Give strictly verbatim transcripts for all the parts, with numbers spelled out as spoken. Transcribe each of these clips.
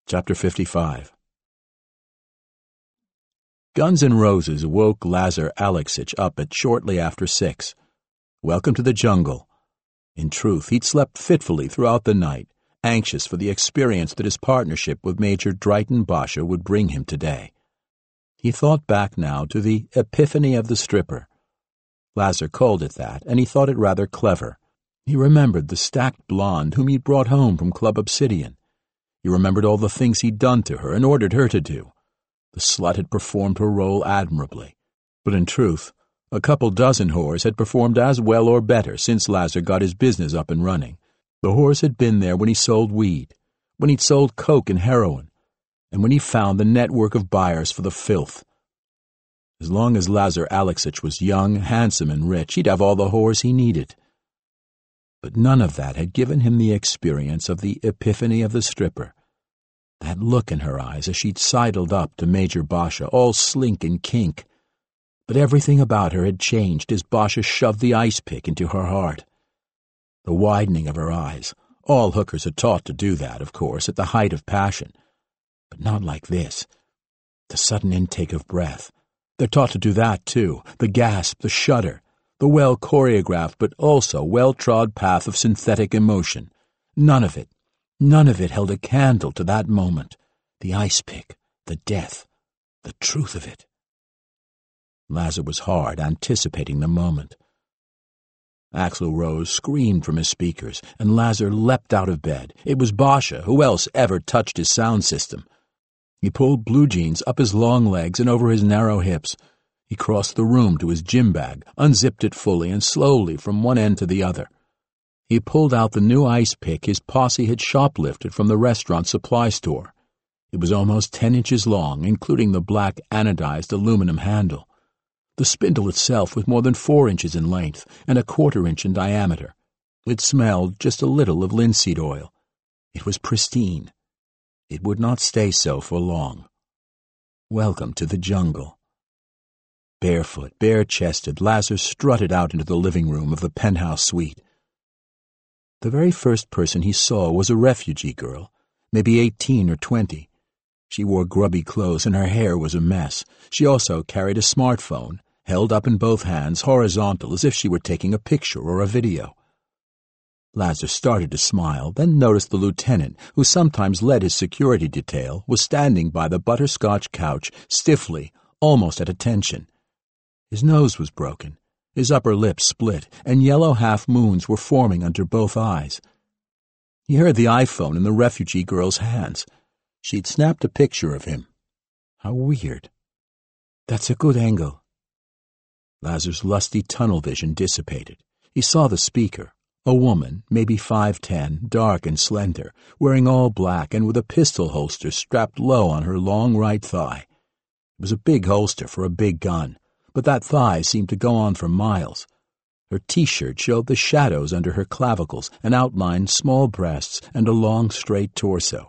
Chapter fifty-five. Guns N' Roses woke Lazar Aleksich up at shortly after six. Welcome to the jungle. In truth, he'd slept fitfully throughout the night, anxious for the experience that his partnership with Major Dryden Basha would bring him today. He thought back now to the Epiphany of the Stripper. Lazar called it that, and he thought it rather clever. He remembered the stacked blonde whom he'd brought home from Club Obsidian. He remembered all the things he'd done to her and ordered her to do. The slut had performed her role admirably. But in truth, a couple dozen whores had performed as well or better since Lazar got his business up and running. The whores had been there when he sold weed, when he'd sold coke and heroin, and when he found the network of buyers for the filth. As long as Lazar Aleksich was young, handsome, and rich, he'd have all the whores he needed. But none of that had given him the experience of the Epiphany of the Stripper. That look in her eyes as she'd sidled up to Major Basha, all slink and kink. But everything about her had changed as Basha shoved the ice pick into her heart. The widening of her eyes. All hookers are taught to do that, of course, at the height of passion. But not like this. The sudden intake of breath. They're taught to do that, too. The gasp, the shudder. The well-choreographed but also well-trod path of synthetic emotion. None of it, none of it held a candle to that moment. The ice pick, the death, the truth of it. Lazar was hard, anticipating the moment. Axl Rose screamed from his speakers, and Lazar leapt out of bed. It was Basha. Who else ever touched his sound system? He pulled blue jeans up his long legs and over his narrow hips. He crossed the room to his gym bag, unzipped it fully and slowly from one end to the other. He pulled out the new ice pick his posse had shoplifted from the restaurant supply store. It was almost ten inches long, including the black anodized aluminum handle. The spindle itself was more than four inches in length and a quarter inch in diameter. It smelled just a little of linseed oil. It was pristine. It would not stay so for long. Welcome to the jungle. Barefoot, bare-chested, Lazar strutted out into the living room of the penthouse suite. The very first person he saw was a refugee girl, maybe eighteen or twenty. She wore grubby clothes and her hair was a mess. She also carried a smartphone, held up in both hands, horizontal, as if she were taking a picture or a video. Lazar started to smile, then noticed the lieutenant, who sometimes led his security detail, was standing by the butterscotch couch, stiffly, almost at attention. His nose was broken, his upper lip split, and yellow half-moons were forming under both eyes. He heard the iPhone in the refugee girl's hands. She'd snapped a picture of him. How weird. That's a good angle. Lazar's lusty tunnel vision dissipated. He saw the speaker, a woman, maybe five ten, dark and slender, wearing all black and with a pistol holster strapped low on her long right thigh. It was a big holster for a big gun, but that thigh seemed to go on for miles. Her T-shirt showed the shadows under her clavicles and outlined small breasts and a long, straight torso.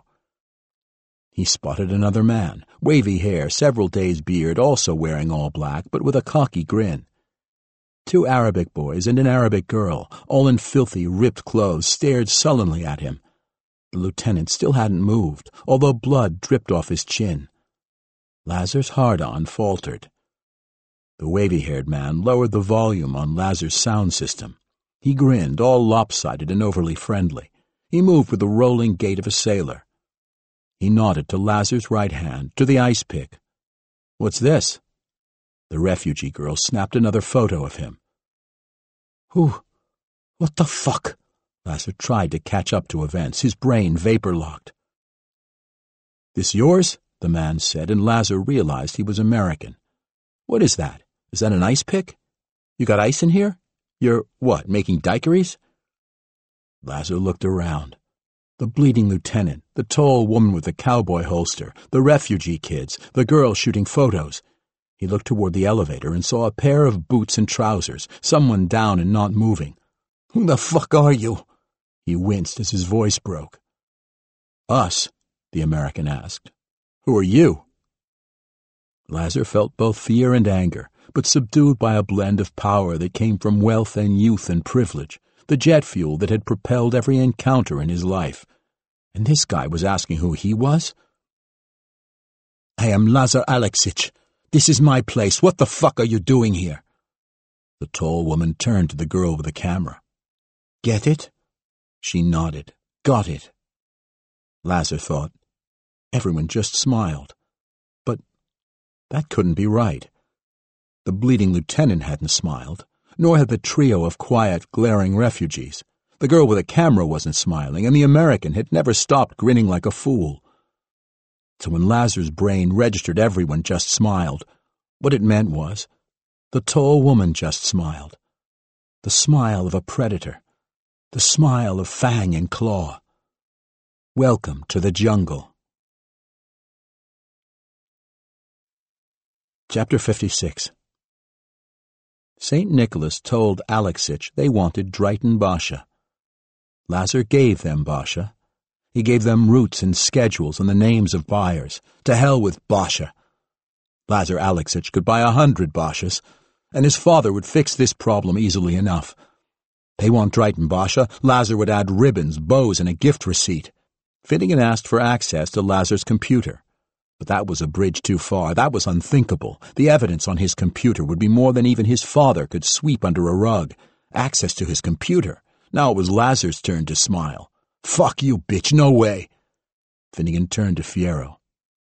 He spotted another man, wavy hair, several days' beard, also wearing all black, but with a cocky grin. Two Arabic boys and an Arabic girl, all in filthy, ripped clothes, stared sullenly at him. The lieutenant still hadn't moved, although blood dripped off his chin. Lazar's hard-on faltered. The wavy-haired man lowered the volume on Lazar's sound system. He grinned, all lopsided and overly friendly. He moved with the rolling gait of a sailor. He nodded to Lazar's right hand, to the ice pick. "What's this?" The refugee girl snapped another photo of him. Who? What the fuck? Lazar tried to catch up to events, his brain vapor-locked. "This yours?" the man said, and Lazar realized he was American. "What is that? Is that an ice pick? You got ice in here? You're, what, making daiquiris?" Lazar looked around. The bleeding lieutenant, the tall woman with the cowboy holster, the refugee kids, the girl shooting photos. He looked toward the elevator and saw a pair of boots and trousers, someone down and not moving. "Who the fuck are you?" He winced as his voice broke. "Us?" the American asked. "Who are you?" Lazar felt both fear and anger, but subdued by a blend of power that came from wealth and youth and privilege, the jet fuel that had propelled every encounter in his life. And this guy was asking who he was? I am Lazar Aleksich. This is my place. What the fuck are you doing here? The tall woman turned to the girl with the camera. Get it? She nodded. Got it. Lazar thought. Everyone just smiled. But that couldn't be right. The bleeding lieutenant hadn't smiled, nor had the trio of quiet, glaring refugees. The girl with a camera wasn't smiling, and the American had never stopped grinning like a fool. So when Lazar's brain registered everyone just smiled, what it meant was, the tall woman just smiled. The smile of a predator. The smile of fang and claw. Welcome to the jungle. Chapter fifty-six. Saint Nicholas told Aleksich they wanted Drayton Basha. Lazar gave them Basha. He gave them routes and schedules and the names of buyers. To hell with Basha. Lazar Aleksich could buy a hundred Bashas, and his father would fix this problem easily enough. They want Drayton Basha. Lazar would add ribbons, bows, and a gift receipt. Finnegan asked for access to Lazar's computer. But that was a bridge too far. That was unthinkable. The evidence on his computer would be more than even his father could sweep under a rug. Access to his computer. Now it was Lazar's turn to smile. Fuck you, bitch, no way. Finnegan turned to Fierro.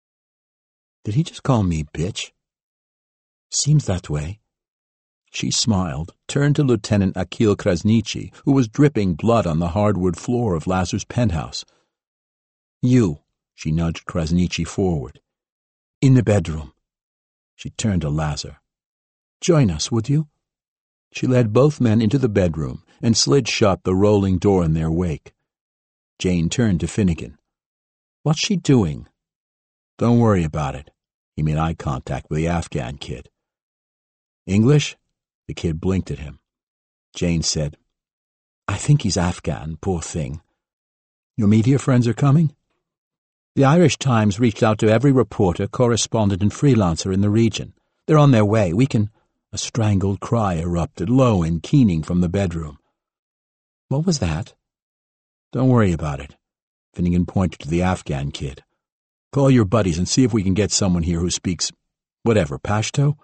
Did he just call me bitch? Seems that way. She smiled, turned to Lieutenant Akil Krasniqi, who was dripping blood on the hardwood floor of Lazar's penthouse. You, she nudged Krasniqi forward. In the bedroom. She turned to Lazar. Join us, would you? She led both men into the bedroom and slid shut the rolling door in their wake. Jane turned to Finnegan. What's she doing? Don't worry about it. He made eye contact with the Afghan kid. English? The kid blinked at him. Jane said, I think he's Afghan, poor thing. Your media friends are coming? The Irish Times reached out to every reporter, correspondent, and freelancer in the region. They're on their way. We can... A strangled cry erupted, low and keening from the bedroom. What was that? Don't worry about it. Finnegan pointed to the Afghan kid. Call your buddies and see if we can get someone here who speaks... whatever, Pashto?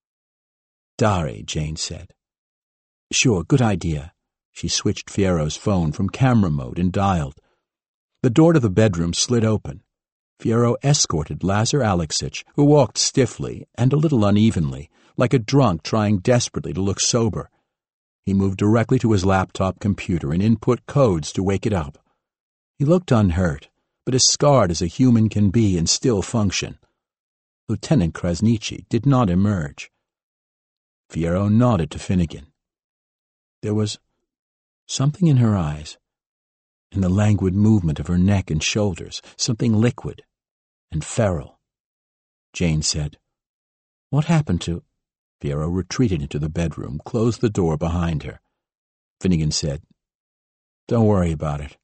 Dari, Jane said. Sure, good idea. She switched Fierro's phone from camera mode and dialed. The door to the bedroom slid open. Fierro escorted Lazar Aleksich, who walked stiffly and a little unevenly, like a drunk trying desperately to look sober. He moved directly to his laptop computer and input codes to wake it up. He looked unhurt, but as scarred as a human can be and still function. Lieutenant Krasniqi did not emerge. Fierro nodded to Finnegan. There was something in her eyes, in the languid movement of her neck and shoulders, something liquid and feral. Jane said, What happened to... Fierro retreated into the bedroom, closed the door behind her. Finnegan said, Don't worry about it.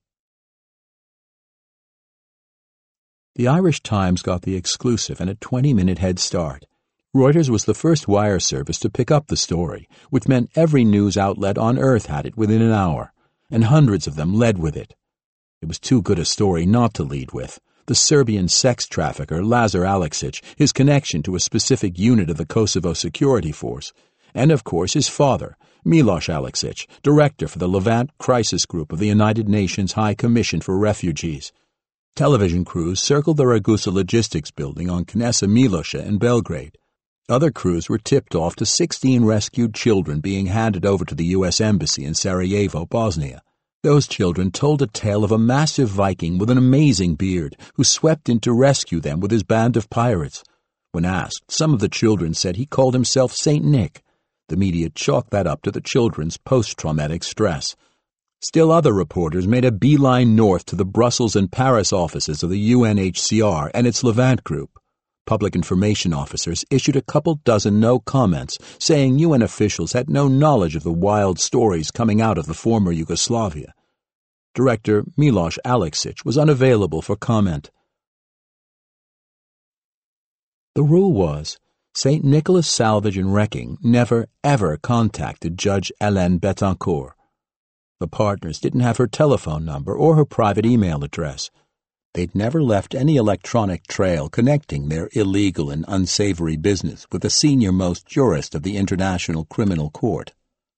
The Irish Times got the exclusive and a twenty-minute head start. Reuters was the first wire service to pick up the story, which meant every news outlet on Earth had it within an hour, and hundreds of them led with it. It was too good a story not to lead with. The Serbian sex trafficker Lazar Aleksich, his connection to a specific unit of the Kosovo Security Force, and of course his father, Miloš Aleksich, director for the Levant Crisis Group of the United Nations High Commission for Refugees. Television crews circled the Ragusa Logistics Building on Kneza Milosha in Belgrade. Other crews were tipped off to sixteen rescued children being handed over to the U S Embassy in Sarajevo, Bosnia. Those children told a tale of a massive Viking with an amazing beard who swept in to rescue them with his band of pirates. When asked, some of the children said he called himself Saint Nick. The media chalked that up to the children's post-traumatic stress. Still other reporters made a beeline north to the Brussels and Paris offices of the U N H C R and its Levant group. Public information officers issued a couple dozen no comments, saying U N officials had no knowledge of the wild stories coming out of the former Yugoslavia. Director Miloš Aleksich was unavailable for comment. The rule was, Saint Nicholas Salvage and Wrecking never, ever contacted Judge Hélène Betancourt. The partners didn't have her telephone number or her private email address. They'd never left any electronic trail connecting their illegal and unsavory business with the senior-most jurist of the International Criminal Court.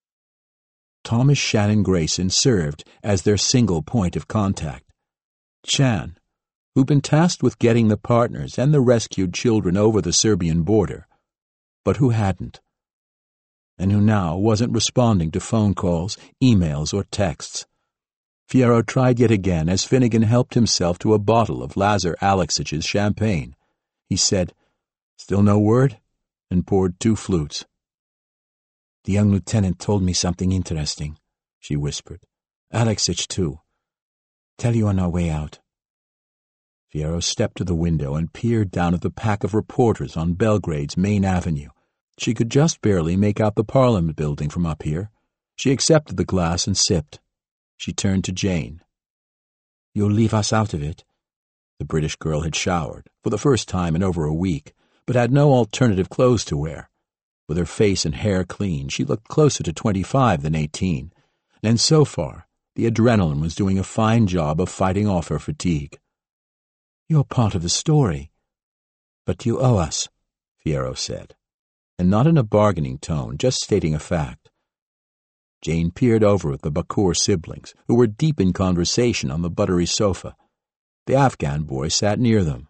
Thomas Shannon Grayson served as their single point of contact. Chan, who'd been tasked with getting the partners and the rescued children over the Serbian border, but who hadn't, and who now wasn't responding to phone calls, emails, or texts. Fierro tried yet again as Finnegan helped himself to a bottle of Lazar Alexich's champagne. He said, "Still no word?" and poured two flutes. "The young lieutenant told me something interesting," she whispered. "Aleksich, too. Tell you on our way out." Fierro stepped to the window and peered down at the pack of reporters on Belgrade's main avenue. She could just barely make out the Parliament building from up here. She accepted the glass and sipped. She turned to Jane. "You'll leave us out of it?" The British girl had showered, for the first time in over a week, but had no alternative clothes to wear. With her face and hair clean, she looked closer to twenty-five than eighteen, and so far, the adrenaline was doing a fine job of fighting off her fatigue. "You're part of the story." "But you owe us," Fierro said, and not in a bargaining tone, just stating a fact. Jane peered over at the Bakur siblings, who were deep in conversation on the buttery sofa. The Afghan boy sat near them.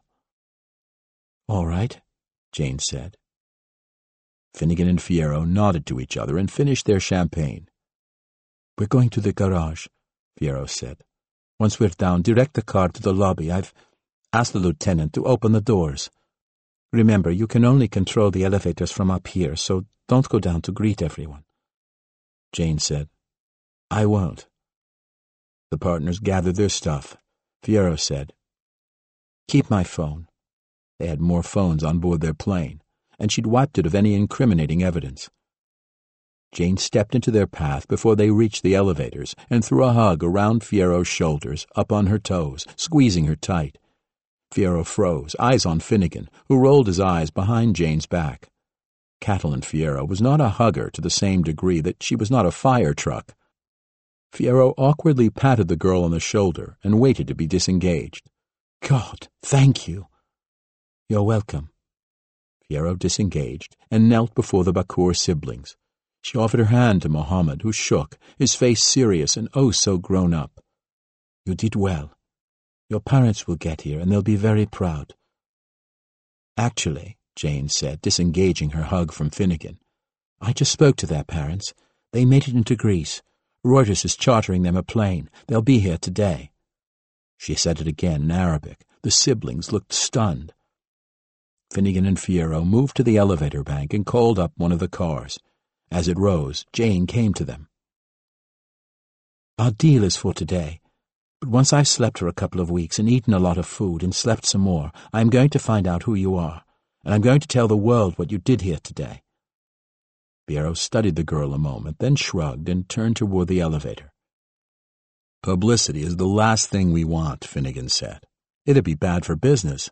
"All right," Jane said. Finnegan and Fierro nodded to each other and finished their champagne. "We're going to the garage," Fierro said. "Once we're down, direct the car to the lobby. I've asked the lieutenant to open the doors. Remember, you can only control the elevators from up here, so don't go down to greet everyone." Jane said, "I won't." The partners gathered their stuff. Fierro said, "Keep my phone." They had more phones on board their plane, and she'd wiped it of any incriminating evidence. Jane stepped into their path before they reached the elevators and threw a hug around Fierro's shoulders, up on her toes, squeezing her tight. Fierro froze, eyes on Finnegan, who rolled his eyes behind Jane's back. Catalin Fierro was not a hugger to the same degree that she was not a fire truck. Fierro awkwardly patted the girl on the shoulder and waited to be disengaged. "God, thank you." "You're welcome." Fierro disengaged and knelt before the Bakur siblings. She offered her hand to Mohammed, who shook, his face serious and oh so grown up. "You did well. Your parents will get here, and they'll be very proud." "Actually," Jane said, disengaging her hug from Finnegan, "I just spoke to their parents. They made it into Greece. Reuters is chartering them a plane. They'll be here today." She said it again in Arabic. The siblings looked stunned. Finnegan and Fierro moved to the elevator bank and called up one of the cars. As it rose, Jane came to them. "Our deal is for today. But once I've slept for a couple of weeks and eaten a lot of food and slept some more, I'm going to find out who you are, and I'm going to tell the world what you did here today." Fierro studied the girl a moment, then shrugged and turned toward the elevator. "Publicity is the last thing we want," Finnegan said. "It'd be bad for business."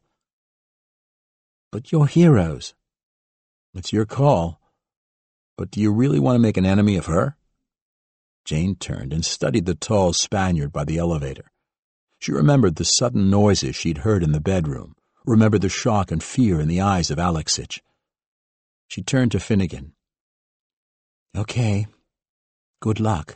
"But you're heroes." "It's your call. But do you really want to make an enemy of her?" Jane turned and studied the tall Spaniard by the elevator. She remembered the sudden noises she'd heard in the bedroom, remembered the shock and fear in the eyes of Aleksich. She turned to Finnegan. "Okay. Good luck."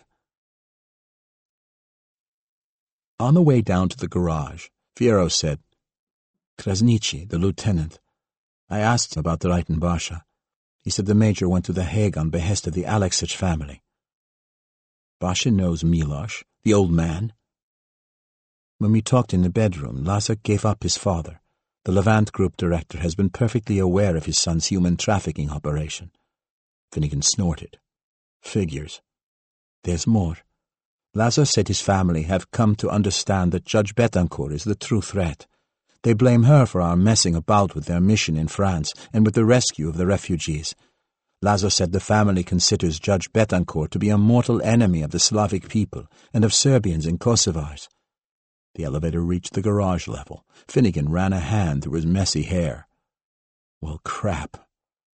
On the way down to the garage, Fierro said, "Krasniqi, the lieutenant. I asked him about the Reitan Basha. He said the major went to The Hague on behest of the Aleksich family." "Basha knows Milosh, the old man?" "When we talked in the bedroom, Lazar gave up his father. The Levant Group director has been perfectly aware of his son's human trafficking operation." Finnegan snorted. "Figures. There's more. Lazar said his family have come to understand that Judge Betancourt is the true threat. They blame her for our messing about with their mission in France and with the rescue of the refugees. Lazar said the family considers Judge Betancourt to be a mortal enemy of the Slavic people and of Serbians and Kosovars." The elevator reached the garage level. Finnegan ran a hand through his messy hair. "Well, crap."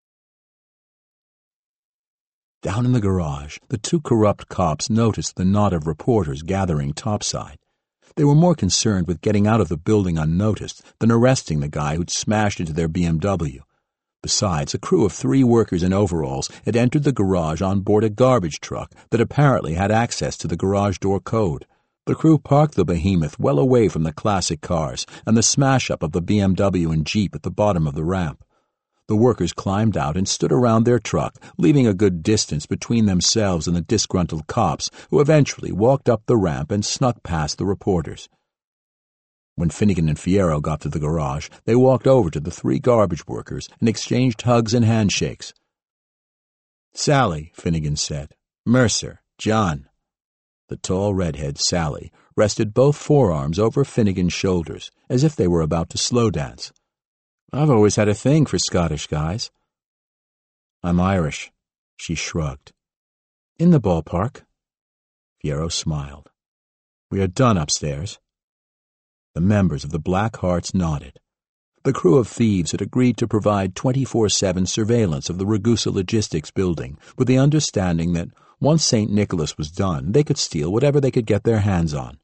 Down in the garage, the two corrupt cops noticed the knot of reporters gathering topside. They were more concerned with getting out of the building unnoticed than arresting the guy who'd smashed into their B M W. Besides, a crew of three workers in overalls had entered the garage on board a garbage truck that apparently had access to the garage door code. The crew parked the behemoth well away from the classic cars and the smash-up of the B M W and Jeep at the bottom of the ramp. The workers climbed out and stood around their truck, leaving a good distance between themselves and the disgruntled cops, who eventually walked up the ramp and snuck past the reporters. When Finnegan and Fierro got to the garage, they walked over to the three garbage workers and exchanged hugs and handshakes. "Sally," Finnegan said. "Mercer, John." The tall redhead, Sally, rested both forearms over Finnegan's shoulders, as if they were about to slow dance. "I've always had a thing for Scottish guys." "I'm Irish," she shrugged. "In the ballpark?" Fierro smiled. "We are done upstairs." The members of the Black Hearts nodded. The crew of thieves had agreed to provide twenty-four seven surveillance of the Ragusa Logistics building, with the understanding that once Saint Nicholas was done, they could steal whatever they could get their hands on.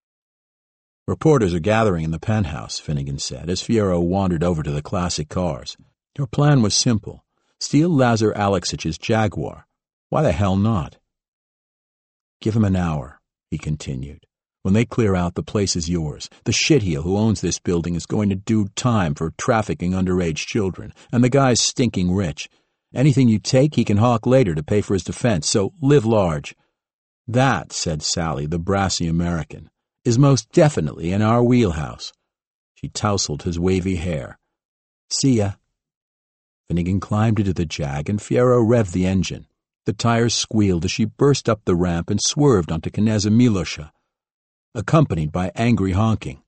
"Reporters are gathering in the penthouse," Finnegan said, as Fierro wandered over to the classic cars. Her plan was simple. Steal Lazar Alexich's Jaguar. Why the hell not? "Give him an hour," he continued. "When they clear out, the place is yours. The shitheel who owns this building is going to do time for trafficking underage children, and the guy's stinking rich. Anything you take, he can hawk later to pay for his defense, so live large." "That," said Sally, the brassy American, "is most definitely in our wheelhouse." She tousled his wavy hair. "See ya." Finnegan climbed into the Jag and Fierro revved the engine. The tires squealed as she burst up the ramp and swerved onto Kneza Milosha, accompanied by angry honking.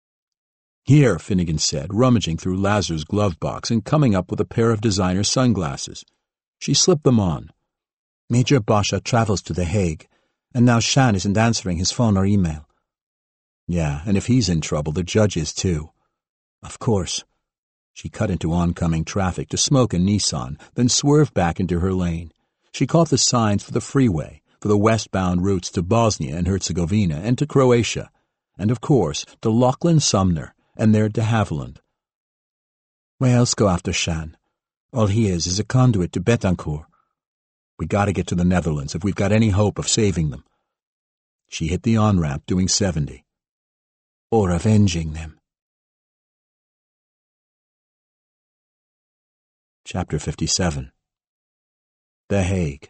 "Here," Finnegan said, rummaging through Lazar's glove box and coming up with a pair of designer sunglasses. She slipped them on. "Major Basha travels to The Hague, and now Shan isn't answering his phone or email." "Yeah, and if he's in trouble, the judge is too." "Of course." She cut into oncoming traffic to smoke a Nissan, then swerved back into her lane. She caught the signs for the freeway, for the westbound routes to Bosnia and Herzegovina and to Croatia, and of course to Lachlan Sumner and there to Haviland. "Where else go after Shan? All he is is a conduit to Betancourt. We gotta get to the Netherlands if we've got any hope of saving them." She hit the on-ramp doing seventy. "Or avenging them." Chapter fifty-seven. The Hague.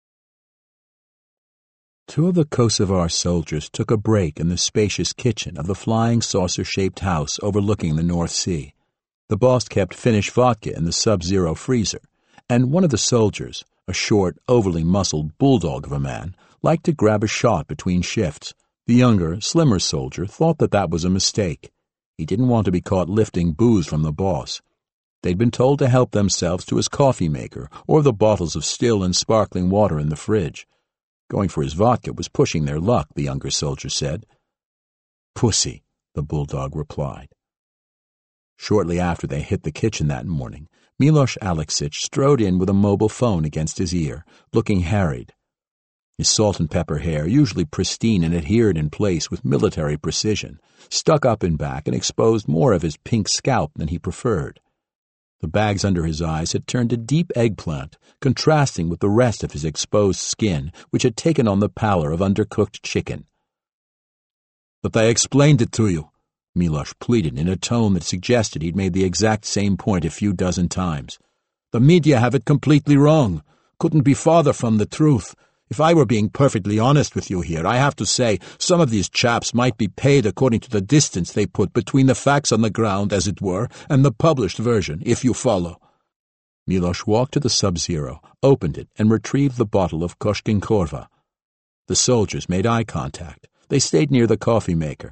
Two of the Kosovar soldiers took a break in the spacious kitchen of the flying saucer-shaped house overlooking the North Sea. The boss kept Finnish vodka in the sub-zero freezer, and one of the soldiers, a short, overly muscled bulldog of a man, liked to grab a shot between shifts. The younger, slimmer soldier thought that that was a mistake. He didn't want to be caught lifting booze from the boss. They'd been told to help themselves to his coffee maker or the bottles of still and sparkling water in the fridge. Going for his vodka was pushing their luck, the younger soldier said. "Pussy," the bulldog replied. Shortly after they hit the kitchen that morning, Milos Alexic strode in with a mobile phone against his ear, looking harried. His salt-and-pepper hair, usually pristine and adhered in place with military precision, stuck up and back and exposed more of his pink scalp than he preferred. The bags under his eyes had turned a deep eggplant, contrasting with the rest of his exposed skin, which had taken on the pallor of undercooked chicken. "But I explained it to you," Milos pleaded in a tone that suggested he'd made the exact same point a few dozen times. "The media have it completely wrong. Couldn't be farther from the truth. If I were being perfectly honest with you here, I have to say some of these chaps might be paid according to the distance they put between the facts on the ground, as it were, and the published version, if you follow." Milos walked to the Sub-Zero, opened it, and retrieved the bottle of Koshkin Korva. The soldiers made eye contact. They stayed near the coffee maker.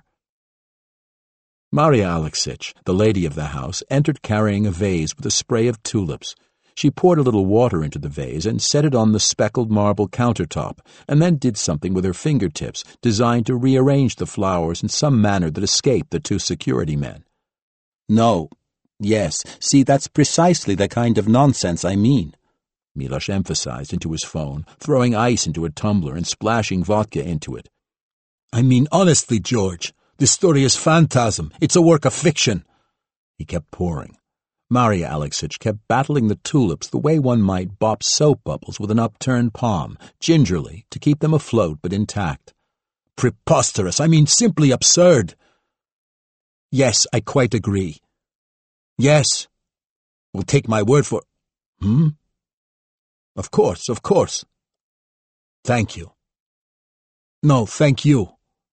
Maria Alexic, the lady of the house, entered carrying a vase with a spray of tulips. She poured a little water into the vase and set it on the speckled marble countertop, and then did something with her fingertips designed to rearrange the flowers in some manner that escaped the two security men. "No. Yes. See, that's precisely the kind of nonsense I mean," Milos emphasized into his phone, throwing ice into a tumbler and splashing vodka into it. "I mean honestly, George, This story is phantasm. It's a work of fiction. He kept pouring. Marya Alexich kept battling the tulips the way one might bop soap bubbles with an upturned palm, gingerly, to keep them afloat but intact. Preposterous, I mean simply absurd. Yes, I quite agree. Yes. Well, take my word for... Hmm? Of course, of course. Thank you. No, thank you.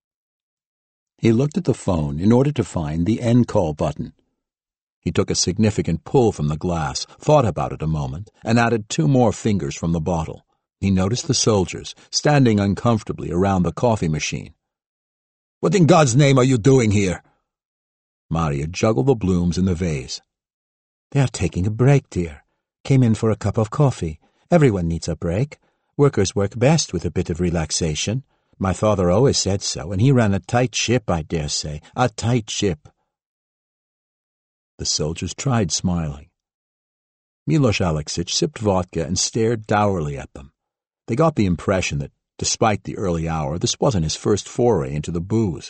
He looked at the phone in order to find the end call button. He took a significant pull from the glass, thought about it a moment, and added two more fingers from the bottle. He noticed the soldiers, standing uncomfortably around the coffee machine. What in God's name are you doing here? Marya juggled the blooms in the vase. They are taking a break, dear. Came in for a cup of coffee. Everyone needs a break. Workers work best with a bit of relaxation. My father always said so, and he ran a tight ship, I dare say. A tight ship. The soldiers tried smiling. Milos Alexich sipped vodka and stared dourly at them. They got the impression that, despite the early hour, this wasn't his first foray into the booze.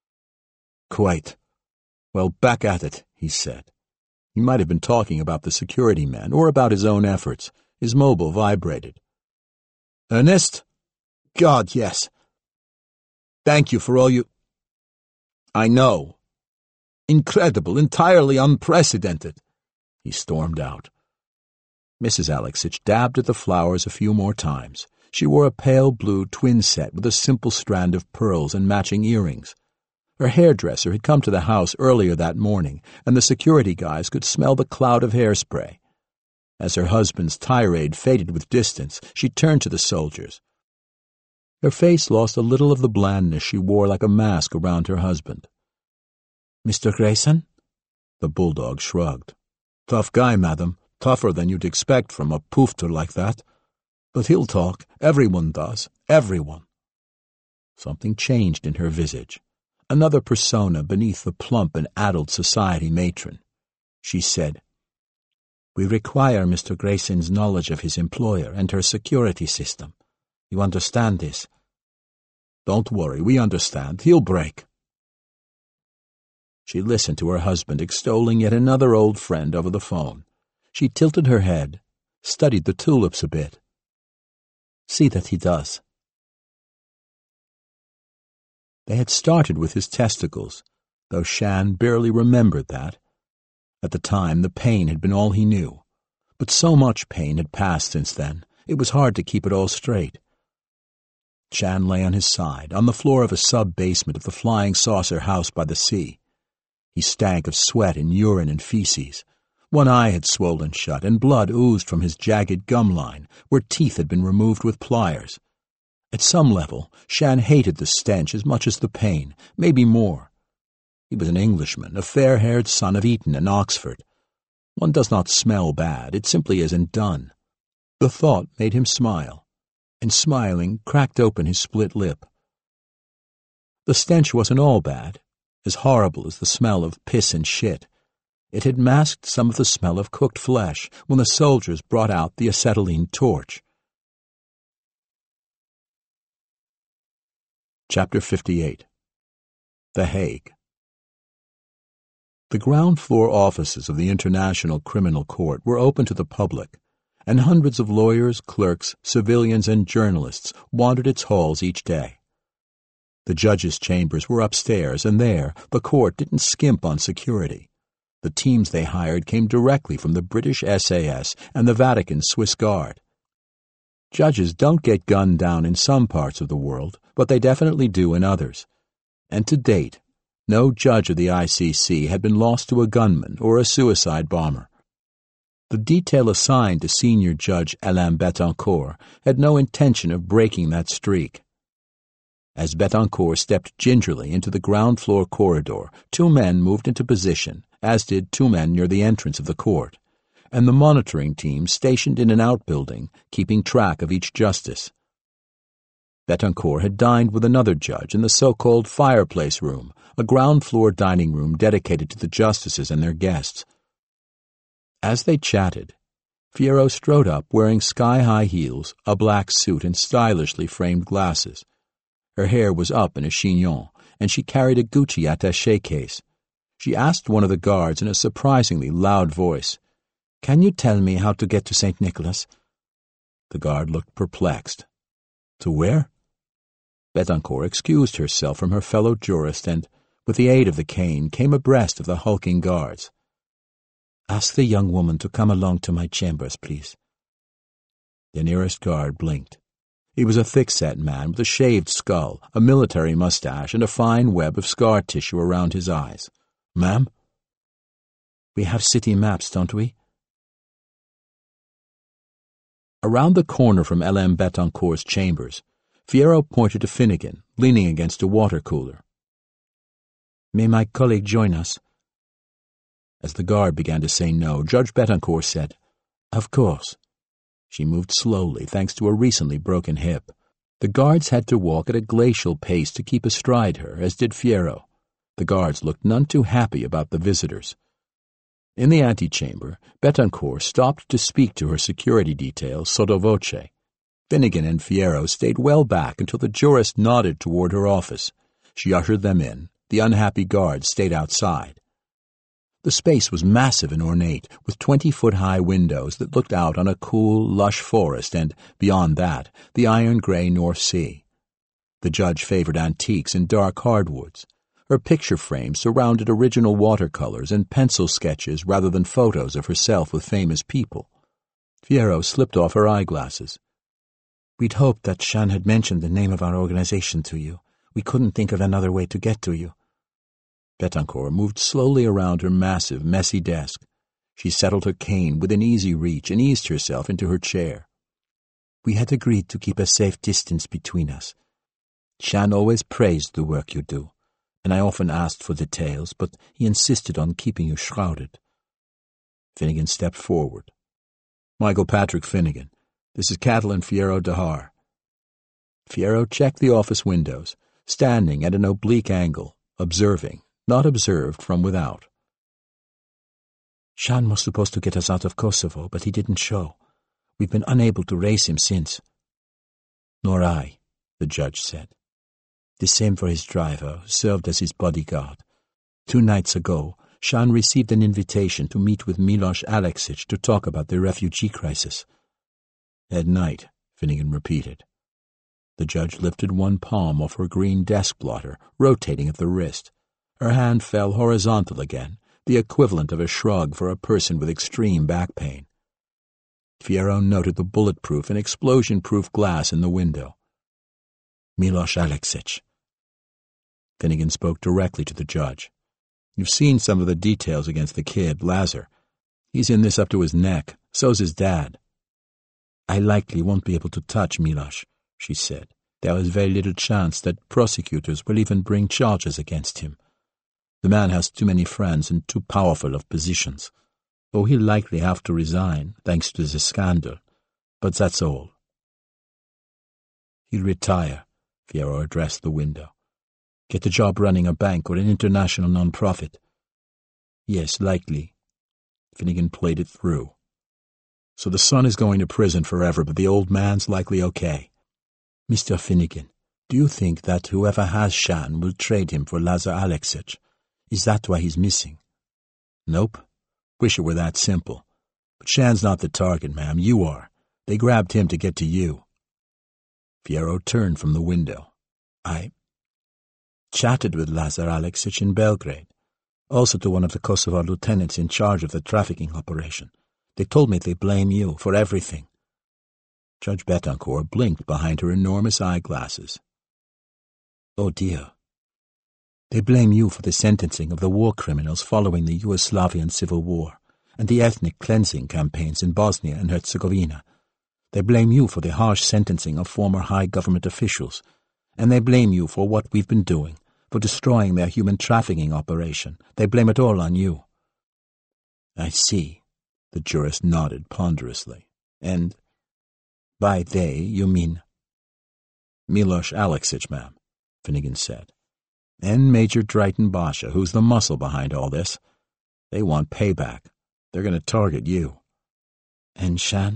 Quite. Well, back at it, he said. He might have been talking about the security men or about his own efforts. His mobile vibrated. Ernest? God, yes. Thank you for all you... I know. Incredible, entirely unprecedented. He stormed out. Missus Alexich dabbed at the flowers a few more times. She wore a pale blue twin set with a simple strand of pearls and matching earrings. Her hairdresser had come to the house earlier that morning, and the security guys could smell the cloud of hairspray. As her husband's tirade faded with distance, she turned to the soldiers. Her face lost a little of the blandness she wore like a mask around her husband. Mister Grayson? The bulldog shrugged. Tough guy, madam. Tougher than you'd expect from a poofter like that. But he'll talk. Everyone does. Everyone. Something changed in her visage. Another persona beneath the plump and addled society matron. She said, We require Mister Grayson's knowledge of his employer and her security system. You understand this? Don't worry, we understand. He'll break. She listened to her husband extolling yet another old friend over the phone. She tilted her head, studied the tulips a bit. See that he does. They had started with his testicles, though Shan barely remembered that. At the time, the pain had been all he knew. But so much pain had passed since then, it was hard to keep it all straight. Shan lay on his side, on the floor of a sub-basement of the Flying Saucer House by the sea. He stank of sweat and urine and feces. One eye had swollen shut, and blood oozed from his jagged gum line, where teeth had been removed with pliers. At some level, Shan hated the stench as much as the pain, maybe more. He was an Englishman, a fair-haired son of Eton and Oxford. One does not smell bad, it simply isn't done. The thought made him smile, and smiling cracked open his split lip. The stench wasn't all bad, as horrible as the smell of piss and shit. It had masked some of the smell of cooked flesh when the soldiers brought out the acetylene torch. Chapter fifty-eight. The Hague. The ground-floor offices of the International Criminal Court were open to the public, and hundreds of lawyers, clerks, civilians, and journalists wandered its halls each day. The judges' chambers were upstairs, and there the court didn't skimp on security. The teams they hired came directly from the British S A S and the Vatican Swiss Guard. Judges don't get gunned down in some parts of the world, but they definitely do in others. And to date, no judge of the I C C had been lost to a gunman or a suicide bomber. The detail assigned to senior judge Alain Betancourt had no intention of breaking that streak. As Betancourt stepped gingerly into the ground-floor corridor, two men moved into position, as did two men near the entrance of the court, and the monitoring team stationed in an outbuilding, keeping track of each justice. Betancourt had dined with another judge in the so-called fireplace room, a ground-floor dining room dedicated to the justices and their guests. As they chatted, Fierro strode up wearing sky-high heels, a black suit, and stylishly framed glasses. Her hair was up in a chignon, and she carried a Gucci attaché case. She asked one of the guards in a surprisingly loud voice, "Can you tell me how to get to Saint Nicholas?" The guard looked perplexed. "To where?" Betancourt excused herself from her fellow jurist and, with the aid of the cane, came abreast of the hulking guards. "Ask the young woman to come along to my chambers, please." The nearest guard blinked. He was a thick-set man with a shaved skull, a military mustache, and a fine web of scar tissue around his eyes. "Ma'am?" "We have city maps, don't we?" Around the corner from L M Betancourt's chambers, Fierro pointed to Finnegan, leaning against a water cooler. "May my colleague join us?" As the guard began to say no, Judge Betancourt said, "Of course." She moved slowly, thanks to a recently broken hip. The guards had to walk at a glacial pace to keep astride her, as did Fierro. The guards looked none too happy about the visitors. In the antechamber, Betancourt stopped to speak to her security detail sotto voce. Finnegan and Fierro stayed well back until the jurist nodded toward her office. She ushered them in. The unhappy guards stayed outside. The space was massive and ornate, with twenty-foot-high windows that looked out on a cool, lush forest and, beyond that, the iron-gray North Sea. The judge favored antiques and dark hardwoods. Her picture frames surrounded original watercolors and pencil sketches rather than photos of herself with famous people. Fierro slipped off her eyeglasses. "We'd hoped that Shan had mentioned the name of our organization to you. We couldn't think of another way to get to you." Betancourt moved slowly around her massive, messy desk. She settled her cane within easy reach and eased herself into her chair. "We had agreed to keep a safe distance between us. Shan always praised the work you do, and I often asked for details, but he insisted on keeping you shrouded." Finnegan stepped forward. "Michael Patrick Finnegan. This is Catalin Fierro Dahar." Fierro checked the office windows, standing at an oblique angle, observing, not observed from without. "Shan was supposed to get us out of Kosovo, but he didn't show. We've been unable to raise him since." "Nor I," the judge said. "The same for his driver, who served as his bodyguard. Two nights ago, Shan received an invitation to meet with Milos Aleksic to talk about the refugee crisis." "At night," Finnegan repeated. The judge lifted one palm off her green desk blotter, rotating at the wrist. Her hand fell horizontal again, the equivalent of a shrug for a person with extreme back pain. Fierro noted the bulletproof and explosion-proof glass in the window. "Milos Aleksic." Finnegan spoke directly to the judge. "You've seen some of the details against the kid, Lazar. He's in this up to his neck. So's his dad." "I likely won't be able to touch Milos," she said. "There is very little chance that prosecutors will even bring charges against him. The man has too many friends and too powerful of positions. Oh, he'll likely have to resign, thanks to the scandal. But that's all." "He'll retire," Fierro addressed the window. "Get a job running a bank or an international non-profit." "Yes, likely." Finnegan played it through. "So the son is going to prison forever, but the old man's likely okay." "Mister Finnegan, do you think that whoever has Shan will trade him for Lazar Aleksic? Is that why he's missing?" "Nope. Wish it were that simple. But Shan's not the target, ma'am. You are. They grabbed him to get to you." Fierro turned from the window. "I chatted with Lazar Aleksic in Belgrade, also to one of the Kosovo lieutenants in charge of the trafficking operation. They told me they blame you for everything." Judge Betancourt blinked behind her enormous eyeglasses. "Oh, dear. They blame you for the sentencing of the war criminals following the Yugoslavian Civil War and the ethnic cleansing campaigns in Bosnia and Herzegovina. They blame you for the harsh sentencing of former high government officials, and they blame you for what we've been doing, for destroying their human trafficking operation. They blame it all on you." "I see," the jurist nodded ponderously. "And by they, you mean—" "Milos Aleksic, ma'am," Finnegan said. "And Major Drayton Basha, who's the muscle behind all this. They want payback. They're going to target you." "And Shan?"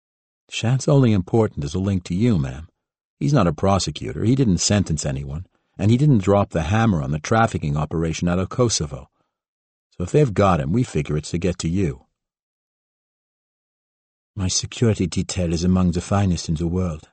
"Shan's only important as a link to you, ma'am. He's not a prosecutor. He didn't sentence anyone. and he didn't drop the hammer on the trafficking operation out of Kosovo. So if they've got him, we figure it's to get to you. My security detail is among the finest in the world.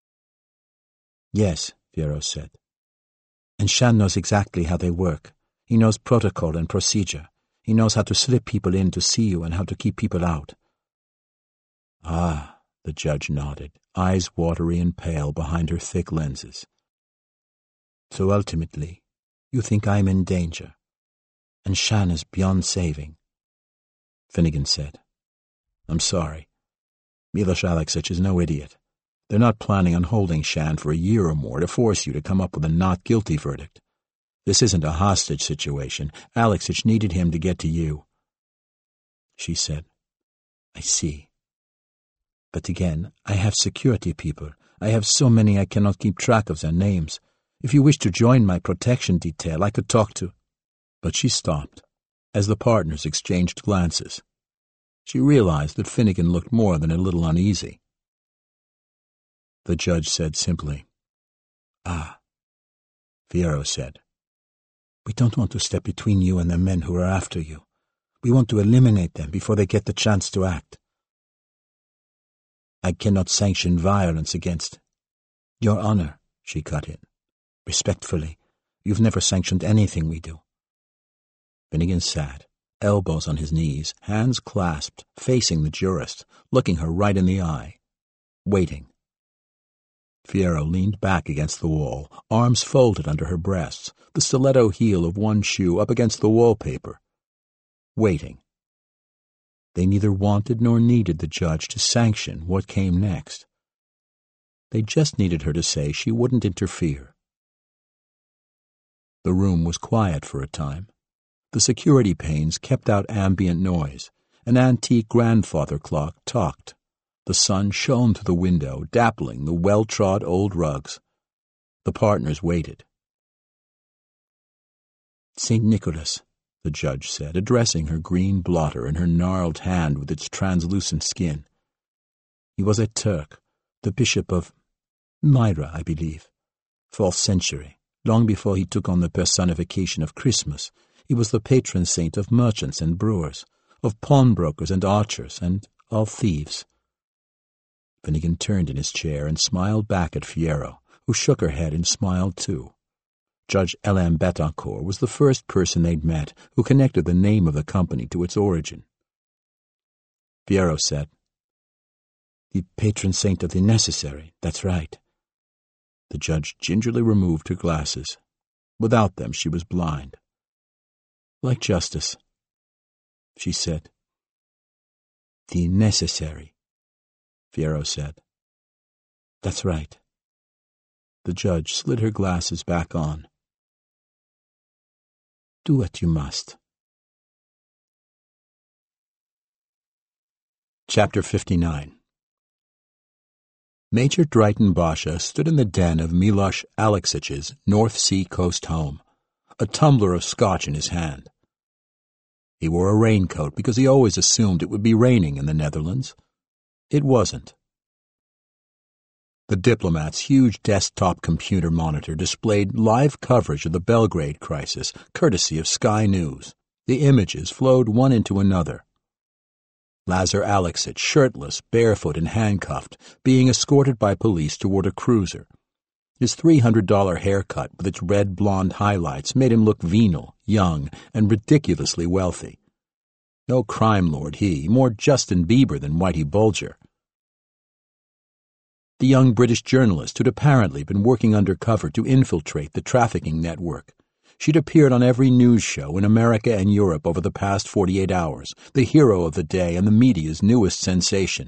Yes, Fierro said. And Shan knows exactly how they work. He knows protocol and procedure. He knows how to slip people in to see you and how to keep people out. Ah, the judge nodded, eyes watery and pale behind her thick lenses. So ultimately, you think I'm in danger, and Shan is beyond saving. Finnegan said. I'm sorry. Milos Alexic is no idiot. They're not planning on holding Shan for a year or more to force you to come up with a not guilty verdict. This isn't a hostage situation. Alexic needed him to get to you. She said, I see. But again, I have security people. I have so many I cannot keep track of their names. If you wish to join my protection detail, I could talk to... But she stopped, as the partners exchanged glances. She realized that Finnegan looked more than a little uneasy. The judge said simply, Ah. Fierro said, We don't want to step between you and the men who are after you. We want to eliminate them before they get the chance to act. I cannot sanction violence against... Your Honor, she cut in. Respectfully, you've never sanctioned anything we do. Finnegan sat, elbows on his knees, hands clasped, facing the jurist, looking her right in the eye, waiting. Fierro leaned back against the wall, arms folded under her breasts, the stiletto heel of one shoe up against the wallpaper, waiting. They neither wanted nor needed the judge to sanction what came next. They just needed her to say she wouldn't interfere. The room was quiet for a time. The security panes kept out ambient noise. An antique grandfather clock talked. The sun shone through the window, dappling the well-trod old rugs. The partners waited. Saint Nicholas, the judge said, addressing her green blotter in her gnarled hand with its translucent skin. He was a Turk, the bishop of Myra, I believe. Fourth century, long before he took on the personification of Christmas. He was the patron saint of merchants and brewers, of pawnbrokers and archers, and all thieves. Finnegan turned in his chair and smiled back at Fierro, who shook her head and smiled too. Judge L M Betancourt was the first person they'd met who connected the name of the company to its origin. Fierro said, The patron saint of the necessary, that's right. The judge gingerly removed her glasses. Without them, she was blind. Like justice, she said. The necessary, Fierro said. That's right. The judge slid her glasses back on. Do what you must. Chapter fifty-nine. Major Dryden Basha stood in the den of Milos Alexic's North Sea coast home, a tumbler of scotch in his hand. He wore a raincoat because he always assumed it would be raining in the Netherlands. It wasn't. The diplomat's huge desktop computer monitor displayed live coverage of the Belgrade crisis, courtesy of Sky News. The images flowed one into another. Lazar Alexic, shirtless, barefoot, and handcuffed, being escorted by police toward a cruiser. His three hundred dollar haircut with its red blonde highlights made him look venal, young, and ridiculously wealthy. No crime lord he, more Justin Bieber than Whitey Bulger. The young British journalist who'd apparently been working undercover to infiltrate the trafficking network. She'd appeared on every news show in America and Europe over the past forty-eight hours, the hero of the day and the media's newest sensation.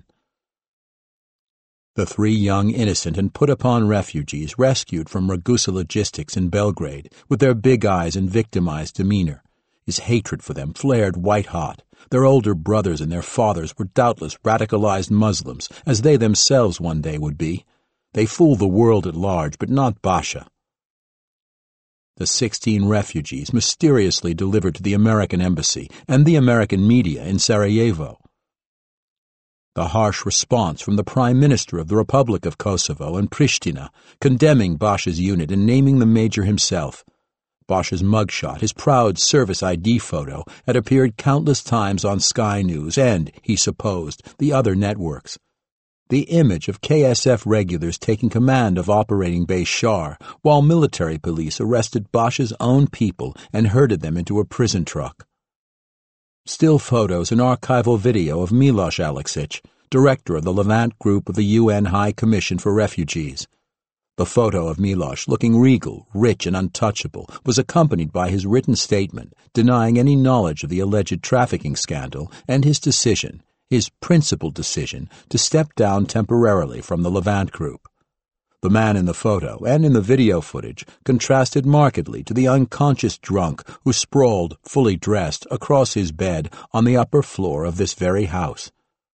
The three young, innocent, and put-upon refugees rescued from Ragusa Logistics in Belgrade, with their big eyes and victimized demeanor. His hatred for them flared white-hot. Their older brothers and their fathers were doubtless radicalized Muslims, as they themselves one day would be. They fooled the world at large, but not Basha. The sixteen refugees mysteriously delivered to the American embassy and the American media in Sarajevo. The harsh response from the Prime Minister of the Republic of Kosovo and Pristina, condemning Basha's unit and naming the major himself. Basha's mugshot, his proud service I D photo, had appeared countless times on Sky News and, he supposed, the other networks. The image of K S F regulars taking command of Operating Base Shar, while military police arrested Basha's own people and herded them into a prison truck. Still photos and archival video of Miloš Aleksić, director of the Levant Group of the U N High Commission for Refugees. The photo of Miloš, looking regal, rich, and untouchable, was accompanied by his written statement denying any knowledge of the alleged trafficking scandal and his decision, his principal decision, to step down temporarily from the Levant Group. The man in the photo and in the video footage contrasted markedly to the unconscious drunk who sprawled, fully dressed, across his bed on the upper floor of this very house.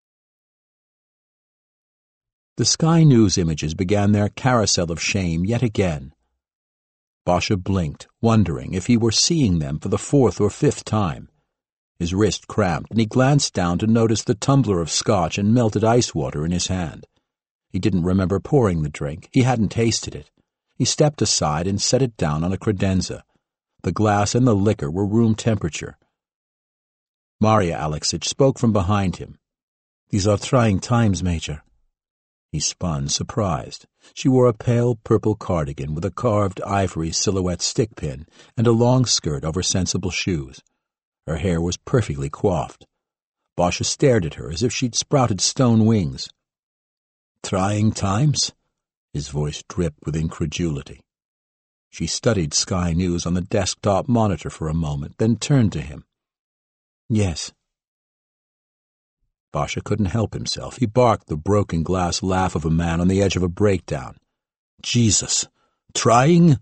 The Sky News images began their carousel of shame yet again. Basha blinked, wondering if he were seeing them for the fourth or fifth time. His wrist cramped, and he glanced down to notice the tumbler of scotch and melted ice water in his hand. He didn't remember pouring the drink. He hadn't tasted it. He stepped aside and set it down on a credenza. The glass and the liquor were room temperature. Marya Aleksić spoke from behind him. "These are trying times, Major." He spun, surprised. She wore a pale purple cardigan with a carved ivory silhouette stickpin and a long skirt over sensible shoes. Her hair was perfectly coiffed. Basha stared at her as if she'd sprouted stone wings. "Trying times?" His voice dripped with incredulity. She studied Sky News on the desktop monitor for a moment, then turned to him. "Yes." Basha couldn't help himself. He barked the broken glass laugh of a man on the edge of a breakdown. "Jesus! Trying?"